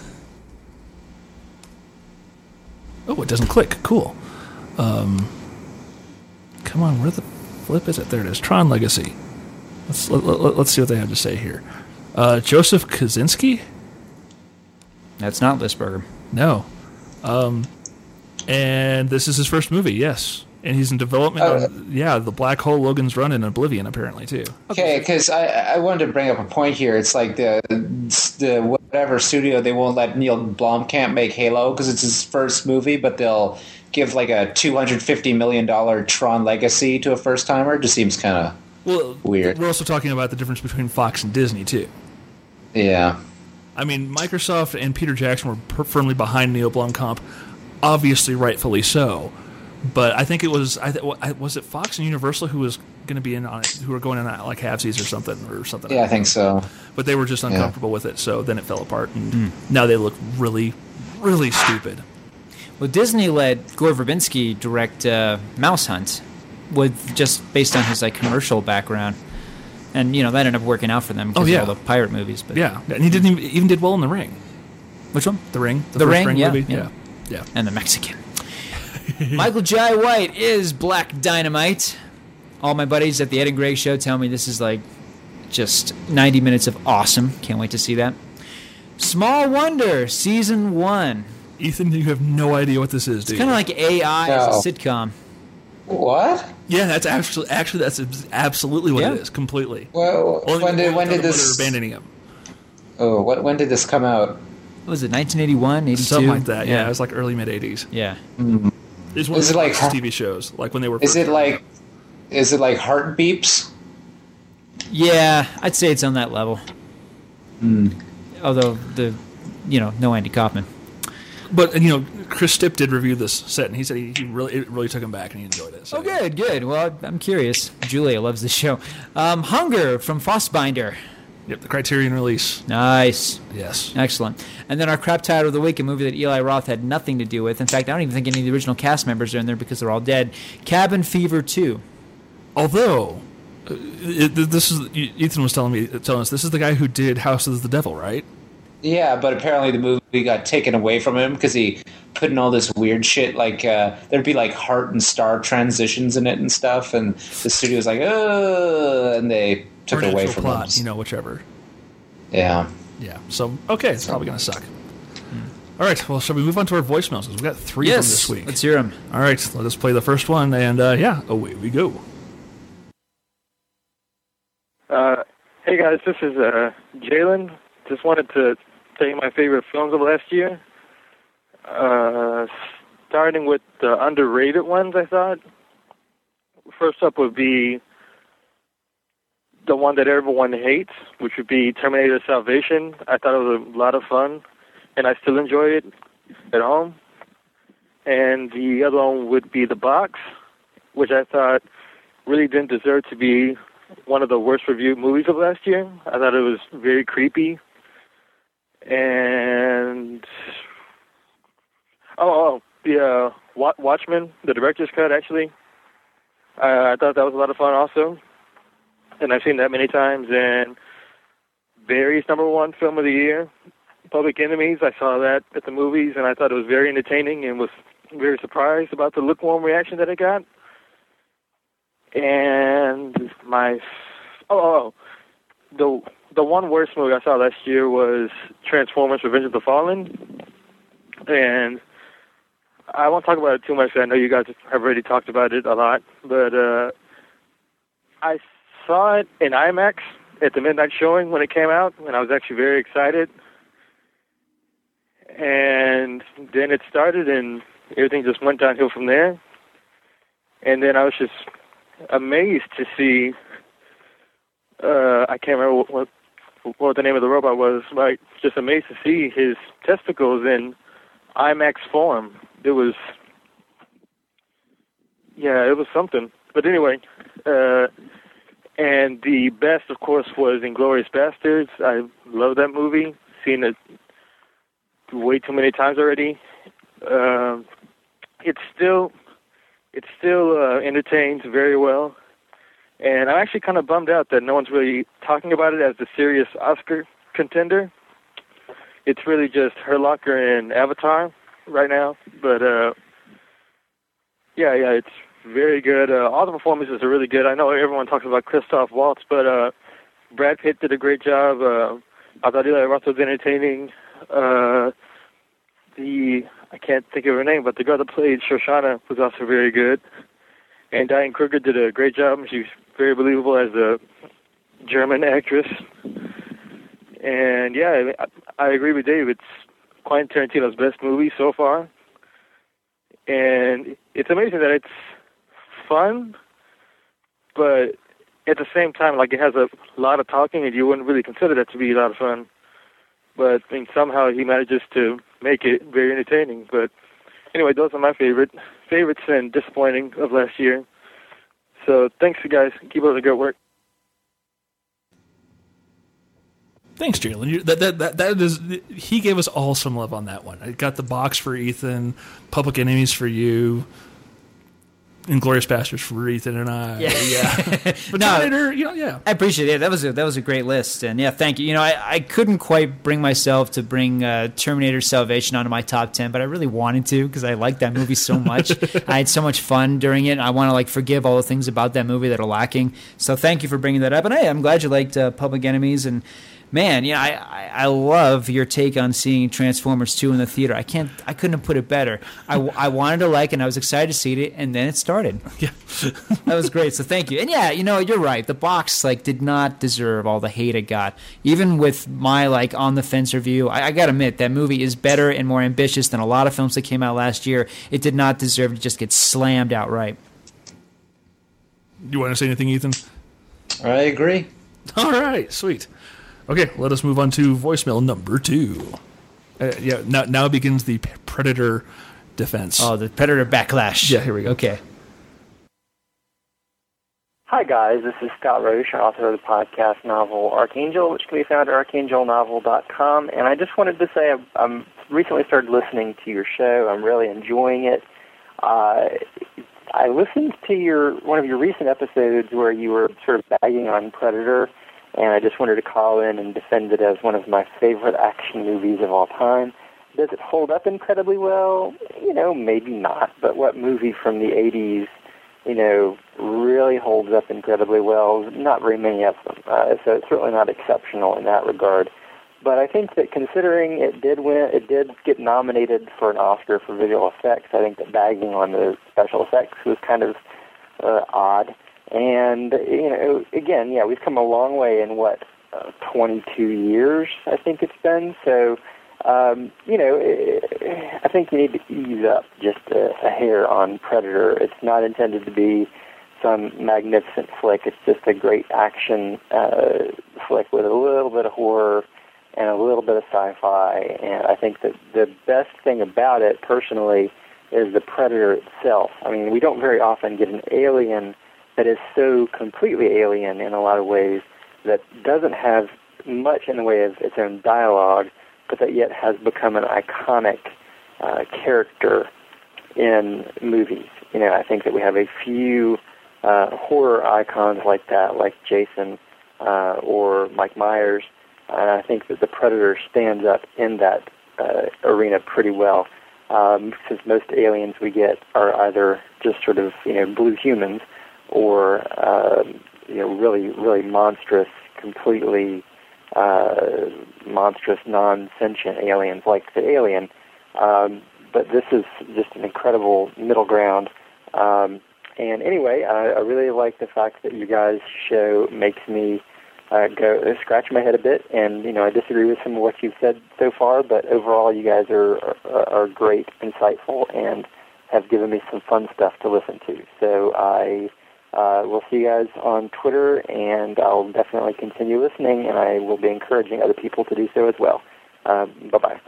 Oh, it doesn't click. Cool. Come on, where the flip is it? There it is. Tron Legacy. Let's see what they have to say here. Joseph Kosinski? That's not Lisberger. No. And this is his first movie, yes. And he's in development on, The Black Hole, Logan's Run, and Oblivion, apparently, too. Okay, because I wanted to bring up a point here. It's like the whatever studio, they won't let Neil Blomkamp make Halo because it's his first movie, but they'll give like a $250 million Tron Legacy to a first-timer. Just seems kind of weird. We're also talking about the difference between Fox and Disney, too. Yeah. I mean, Microsoft and Peter Jackson were firmly behind Neil Blomkamp, obviously rightfully so. But I think it was was it Fox and Universal who was going to be in on it, who were going in on like halvesies or something. Yeah, I think so. But they were just uncomfortable with it, so then it fell apart, and now they look really, really stupid. Well, Disney let Gore Verbinski direct Mouse Hunt, with just based on his like commercial background, and that ended up working out for them because of all the pirate movies. But yeah, and he didn't even did well in The Ring. Which one? The Ring. The first Ring, movie. Yeah, and the Mexican. Michael Jai White is Black Dynamite. All my buddies at the Ed and Greg Show tell me this is like just 90 minutes of awesome. Can't wait to see that. Small Wonder, Season 1. Ethan, you have no idea what this is, do you? It's kind of like AI as a sitcom. What? Yeah, that's actually that's absolutely what it is, completely. Well, when did this... They're abandoning him. Oh, when did this come out? What was it, 1981, 82? Something like that, yeah. It was like early, mid-'80s. Yeah. It's one of the TV shows, like when they were... Is it like Heart Beeps? Yeah, I'd say it's on that level. Although, no Andy Kaufman. But, Chris Stipp did review this set, and he said it really took him back, and he enjoyed it. So. Oh, good. Well, I'm curious. Julia loves the show. Hunger from Fassbinder. Yep, the Criterion release. Nice. Yes. Excellent. And then our crap title of the week, a movie that Eli Roth had nothing to do with. In fact, I don't even think any of the original cast members are in there because they're all dead. Cabin Fever 2. Although, this is Ethan was telling us this is the guy who did House of the Devil, right? Yeah, but apparently the movie got taken away from him because he put in all this weird shit. Like there'd be like heart and star transitions in it and stuff, and the studio was like, "Ugh," and they took it away from plot, him. Whichever. Yeah. Yeah. So it's probably going to suck. All right. Well, shall we move on to our voicemails? We've got 3 from this week. Let's hear them. All right. Let us play the first one, and away we go. Hey guys, this is Jalen. Just wanted to tell you my favorite films of last year. Starting with the underrated ones, I thought. First up would be the one that everyone hates, which would be Terminator Salvation. I thought it was a lot of fun, and I still enjoy it at home. And the other one would be The Box, which I thought really didn't deserve to be one of the worst reviewed movies of last year. I thought it was very creepy. And the Watchmen, the director's cut, actually. I thought that was a lot of fun also, and I've seen that many times. And Barry's #1 film of the year, Public Enemies. I saw that at the movies, and I thought it was very entertaining, and was very surprised about the lukewarm reaction that it got. And the one worst movie I saw last year was Transformers: Revenge of the Fallen, and I won't talk about it too much. I know you guys have already talked about it a lot, but I saw it in IMAX at the midnight showing when it came out, and I was actually very excited. And then it started, and everything just went downhill from there. And then I was just amazed to see, I can't remember what the name of the robot was, but just amazed to see his testicles in IMAX form. It was something. But anyway, and the best, of course, was Inglourious Basterds. I love that movie. Seen it way too many times already. It still entertains very well. And I'm actually kind of bummed out that no one's really talking about it as the serious Oscar contender. It's really just Hurt Locker and Avatar right now. But, yeah, it's very good. All the performances are really good. I know everyone talks about Christoph Waltz, but Brad Pitt did a great job. I thought Eli Roth was entertaining. I can't think of her name, but the girl that played Shoshana was also very good. And Diane Kruger did a great job. She's very believable as a German actress. And yeah, I agree with Dave. It's Quentin Tarantino's best movie so far. And it's amazing that it's fun, but at the same time, like, it has a lot of talking, and you wouldn't really consider that to be a lot of fun. But I mean, somehow he manages to make it very entertaining. But anyway, those are my favorites and disappointing of last year. So thanks, you guys. Keep up the good work. Thanks, Jalen. That is, he gave us all some love on that one. I got the box for Ethan, Public Enemies for you, Inglourious Basterds for Ethan and I. Yeah. But Terminator, yeah. I appreciate it. That was a great list, and yeah, thank you. I couldn't quite bring myself to bring Terminator Salvation onto my top 10, but I really wanted to because I liked that movie so much. I had so much fun during it. And I want to forgive all the things about that movie that are lacking. So thank you for bringing that up. And hey, I'm glad you liked Public Enemies. And man, I love your take on seeing Transformers 2 in the theater. I couldn't have put it better. I wanted to like it, and I was excited to see it, and then it started. Yeah. That was great, so thank you. And yeah, you're right. The box, did not deserve all the hate it got. Even with my, on the fence review, I gotta admit, that movie is better and more ambitious than a lot of films that came out last year. It did not deserve to just get slammed outright. You want to say anything, Ethan? I agree. All right, sweet. Okay, let us move on to voicemail number 2. Now begins the Predator defense. Oh, the Predator backlash. Yeah, here we go. Okay. Hi, guys. This is Scott Roche, author of the podcast novel Archangel, which can be found at archangelnovel.com. And I just wanted to say I'm recently started listening to your show. I'm really enjoying it. I listened to one of your recent episodes where you were sort of bagging on Predator, and I just wanted to call in and defend it as one of my favorite action movies of all time. Does it hold up incredibly well? Maybe not. But what movie from the 80s, really holds up incredibly well? Not very many of them. So it's certainly not exceptional in that regard. But I think that considering it did get nominated for an Oscar for visual effects, I think that bagging on the special effects was kind of odd. And, again, yeah, we've come a long way in, 22 years, I think it's been. So, I think you need to ease up just a hair on Predator. It's not intended to be some magnificent flick. It's just a great action flick with a little bit of horror and a little bit of sci-fi. And I think that the best thing about it, personally, is the Predator itself. I mean, we don't very often get an alien that is so completely alien in a lot of ways, that doesn't have much in the way of its own dialogue, but that yet has become an iconic character in movies. I think that we have a few horror icons like that, like Jason or Mike Myers, and I think that the Predator stands up in that arena pretty well, since most aliens we get are either just sort of, blue humans, or really, really monstrous, completely monstrous, non-sentient aliens like the Alien. but this is just an incredible middle ground. And anyway, I really like the fact that you guys' show makes me go scratch my head a bit, and I disagree with some of what you've said so far, but overall you guys are great, insightful, and have given me some fun stuff to listen to. So I will see you guys on Twitter, and I'll definitely continue listening, and I will be encouraging other people to do so as well. Bye-bye.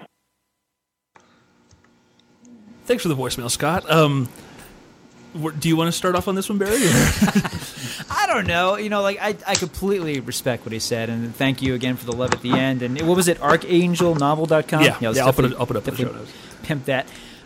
Thanks for the voicemail, Scott. Do you want to start off on this one, Barry? I don't know. I completely respect what he said, and thank you again for the love at the end. And what was it, archangelnovel.com? Yeah, I'll put it up in the show notes. Pimp that.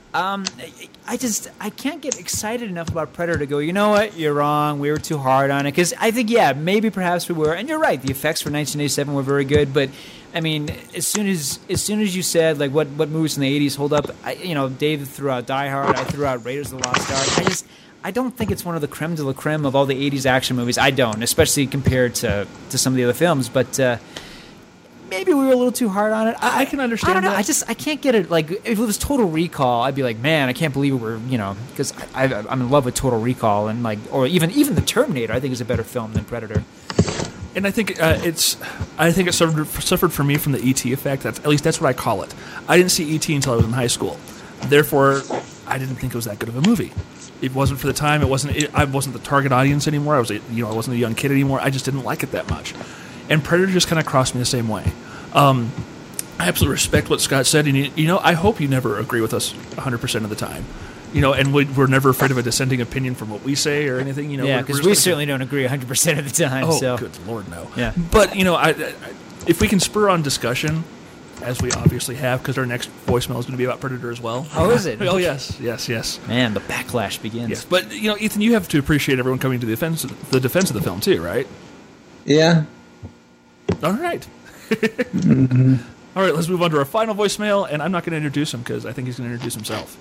I can't get excited enough about Predator to go, you know what, you're wrong, we were too hard on it. Because I think, maybe perhaps we were. And you're right, the effects for 1987 were very good. But, I mean, as soon as you said, like, what movies from the 80s hold up, David threw out Die Hard, I threw out Raiders of the Lost Ark. I don't think it's one of the creme de la creme of all the 80s action movies. I don't, especially compared to some of the other films. But maybe we were a little too hard on it. I can understand. I don't know. That. I can't get it. Like, if it was Total Recall, I'd be like, man, I can't believe we're, because I'm in love with Total Recall, and or even the Terminator. I think is a better film than Predator. And I think it suffered for me from the E.T. effect. At least that's what I call it. I didn't see E.T. until I was in high school. Therefore, I didn't think it was that good of a movie. It wasn't for the time. I wasn't the target audience anymore. I wasn't a young kid anymore. I just didn't like it that much. And Predator just kind of crossed me the same way. I absolutely respect what Scott said, and I hope you never agree with us 100% of the time. And we're never afraid of a dissenting opinion from what we say or anything. Because we certainly don't agree 100% of the time. Oh, so. Good Lord, no. Yeah. But if we can spur on discussion, as we obviously have, because our next voicemail is going to be about Predator as well. Oh, is it? Oh, yes. Man, the backlash begins. Yes. But Ethan, you have to appreciate everyone coming to the defense of the film too, right? Yeah. All right. Mm-hmm. All right, let's move on to our final voicemail, and I'm not going to introduce him because I think he's going to introduce himself.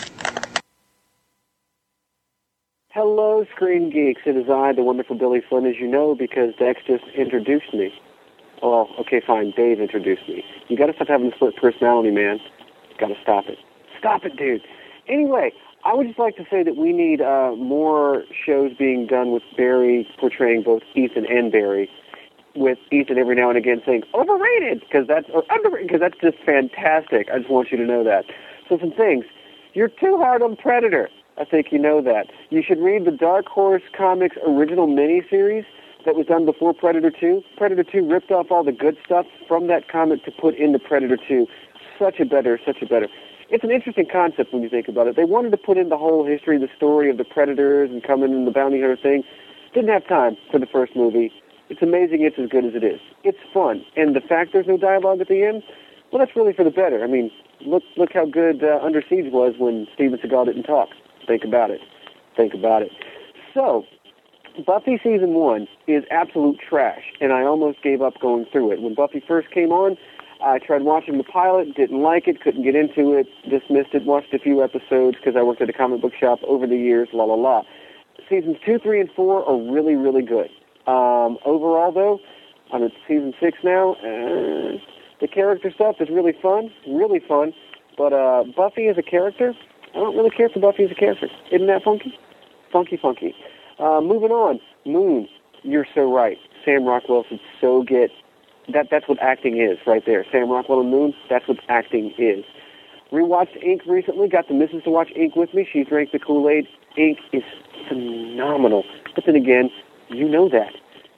Hello, Screen Geeks. It is I, the wonderful Billy Flynn, as you know, because Dex just introduced me. Oh, okay, fine. Dave introduced me. You got to stop having a split personality, man. Got to stop it. Stop it, dude. Anyway, I would just like to say that we need more shows being done with Barry portraying both Ethan and Barry, with Ethan every now and again saying overrated because that's underrated because that's just fantastic. I just want you to know that. So some things. You're too hard on Predator. I think you know that. You should read the Dark Horse Comics original miniseries that was done before Predator 2. Predator 2 ripped off all the good stuff from that comic to put into Predator 2. Such a better. It's an interesting concept when you think about it. They wanted to put in the whole history, the story of the Predators and coming in the bounty hunter thing. Didn't have time for the first movie. It's amazing it's as good as it is. It's fun. And the fact there's no dialogue at the end, well, that's really for the better. I mean, look how good Under Siege was when Steven Seagal didn't talk. Think about it. So, Buffy Season 1 is absolute trash, and I almost gave up going through it. When Buffy first came on, I tried watching the pilot, didn't like it, couldn't get into it, dismissed it, watched a few episodes because I worked at a comic book shop over the years, la la la. Seasons 2, 3, and 4 are really, really good. Overall, though, I'm at Season 6 now, the character stuff is really fun, but Buffy as a character, I don't really care for Buffy as a character. Isn't that funky? Funky. Moving on, Moon, you're so right. Sam Rockwell should so get... That's what acting is right there. Sam Rockwell and Moon, that's what acting is. Rewatched Ink recently, got the missus to watch Ink with me. She drank the Kool-Aid. Ink is phenomenal. But then again, you know that.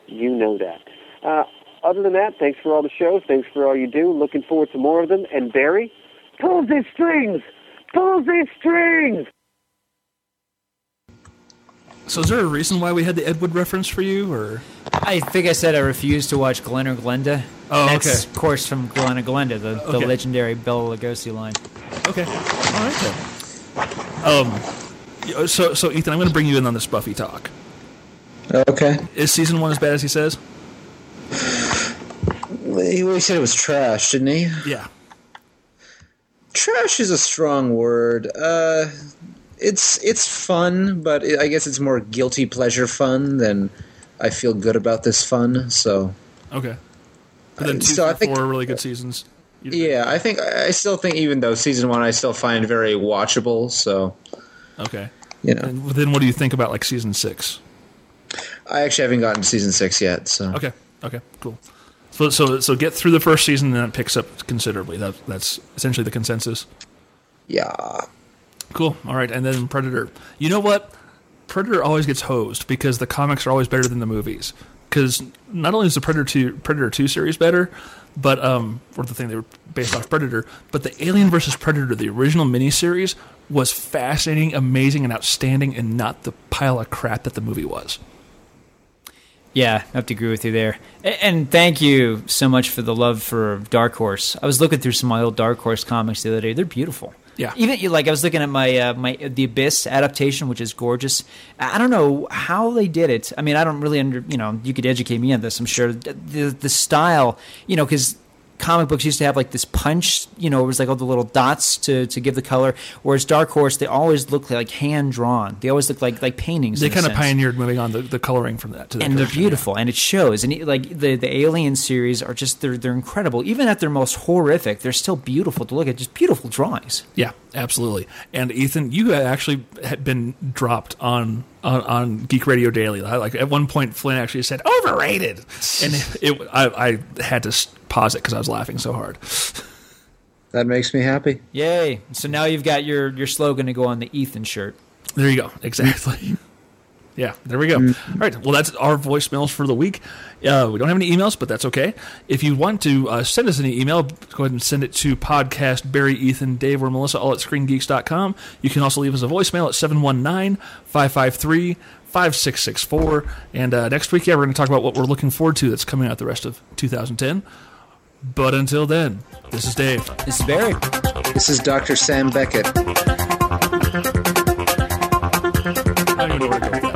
Other than that, thanks for all the shows. Thanks for all you do. Looking forward to more of them. And Barry, pull these strings! So is there a reason why we had the Ed Wood reference for you, or? I think I said I refused to watch Glen or Glenda. Oh, That's, okay. of course, from Glen or Glenda, the legendary Bela Lugosi line. Okay. All right, then. So Ethan, I'm going to bring you in on this Buffy talk. Okay. Is Season 1 as bad as he says? He said it was trash, didn't he? Yeah. Trash is a strong word. It's fun, but I guess it's more guilty pleasure fun than I feel good about this fun. So okay. But then 2 so I through think 4 are really good seasons. Yeah, I still think even though season 1 I still find very watchable. So okay, And then what do you think about like season 6? I actually haven't gotten to season 6 yet. So okay, cool. So get through the first season, and then it picks up considerably. That's essentially the consensus. Yeah. Cool. All right, and then Predator. You know what? Predator always gets hosed because the comics are always better than the movies. Because not only is the Predator 2 series better, but or the thing they were based off Predator, but the Alien vs. Predator, the original miniseries, was fascinating, amazing, and outstanding, and not the pile of crap that the movie was. Yeah, I have to agree with you there. And thank you so much for the love for Dark Horse. I was looking through some of my old Dark Horse comics the other day. They're beautiful. Yeah. Even I was looking at my The Abyss adaptation, which is gorgeous. I don't know how they did it. I mean, I don't really you could educate me on this, I'm sure. The style, because comic books used to have like this punch, it was like all the little dots to give the color. Whereas Dark Horse, they always look like hand drawn. They always look like paintings. They kind of pioneered moving on the coloring from that to that. And they're beautiful, and it shows. And like the Alien series are just they're incredible. Even at their most horrific, they're still beautiful to look at. Just beautiful drawings. Yeah, absolutely. And Ethan, you actually had been dropped on Geek Radio Daily. Like at one point, Flynn actually said overrated, and I had to pause it because I was laughing so hard. That makes me happy. Yay! So now you've got your slogan to go on the Ethan shirt. There you go. Exactly. Yeah, there we go. All right. Well, that's our voicemails for the week. We don't have any emails, but that's okay. If you want to send us any email, go ahead and send it to podcast Barry, Ethan, Dave, or Melissa, all at ScreenGeeks.com. You can also leave us a voicemail at 719-553-5664. And next week, we're going to talk about what we're looking forward to that's coming out the rest of 2010. But until then, this is Dave. This is Barry. This is Dr. Sam Beckett. I don't even know where to go.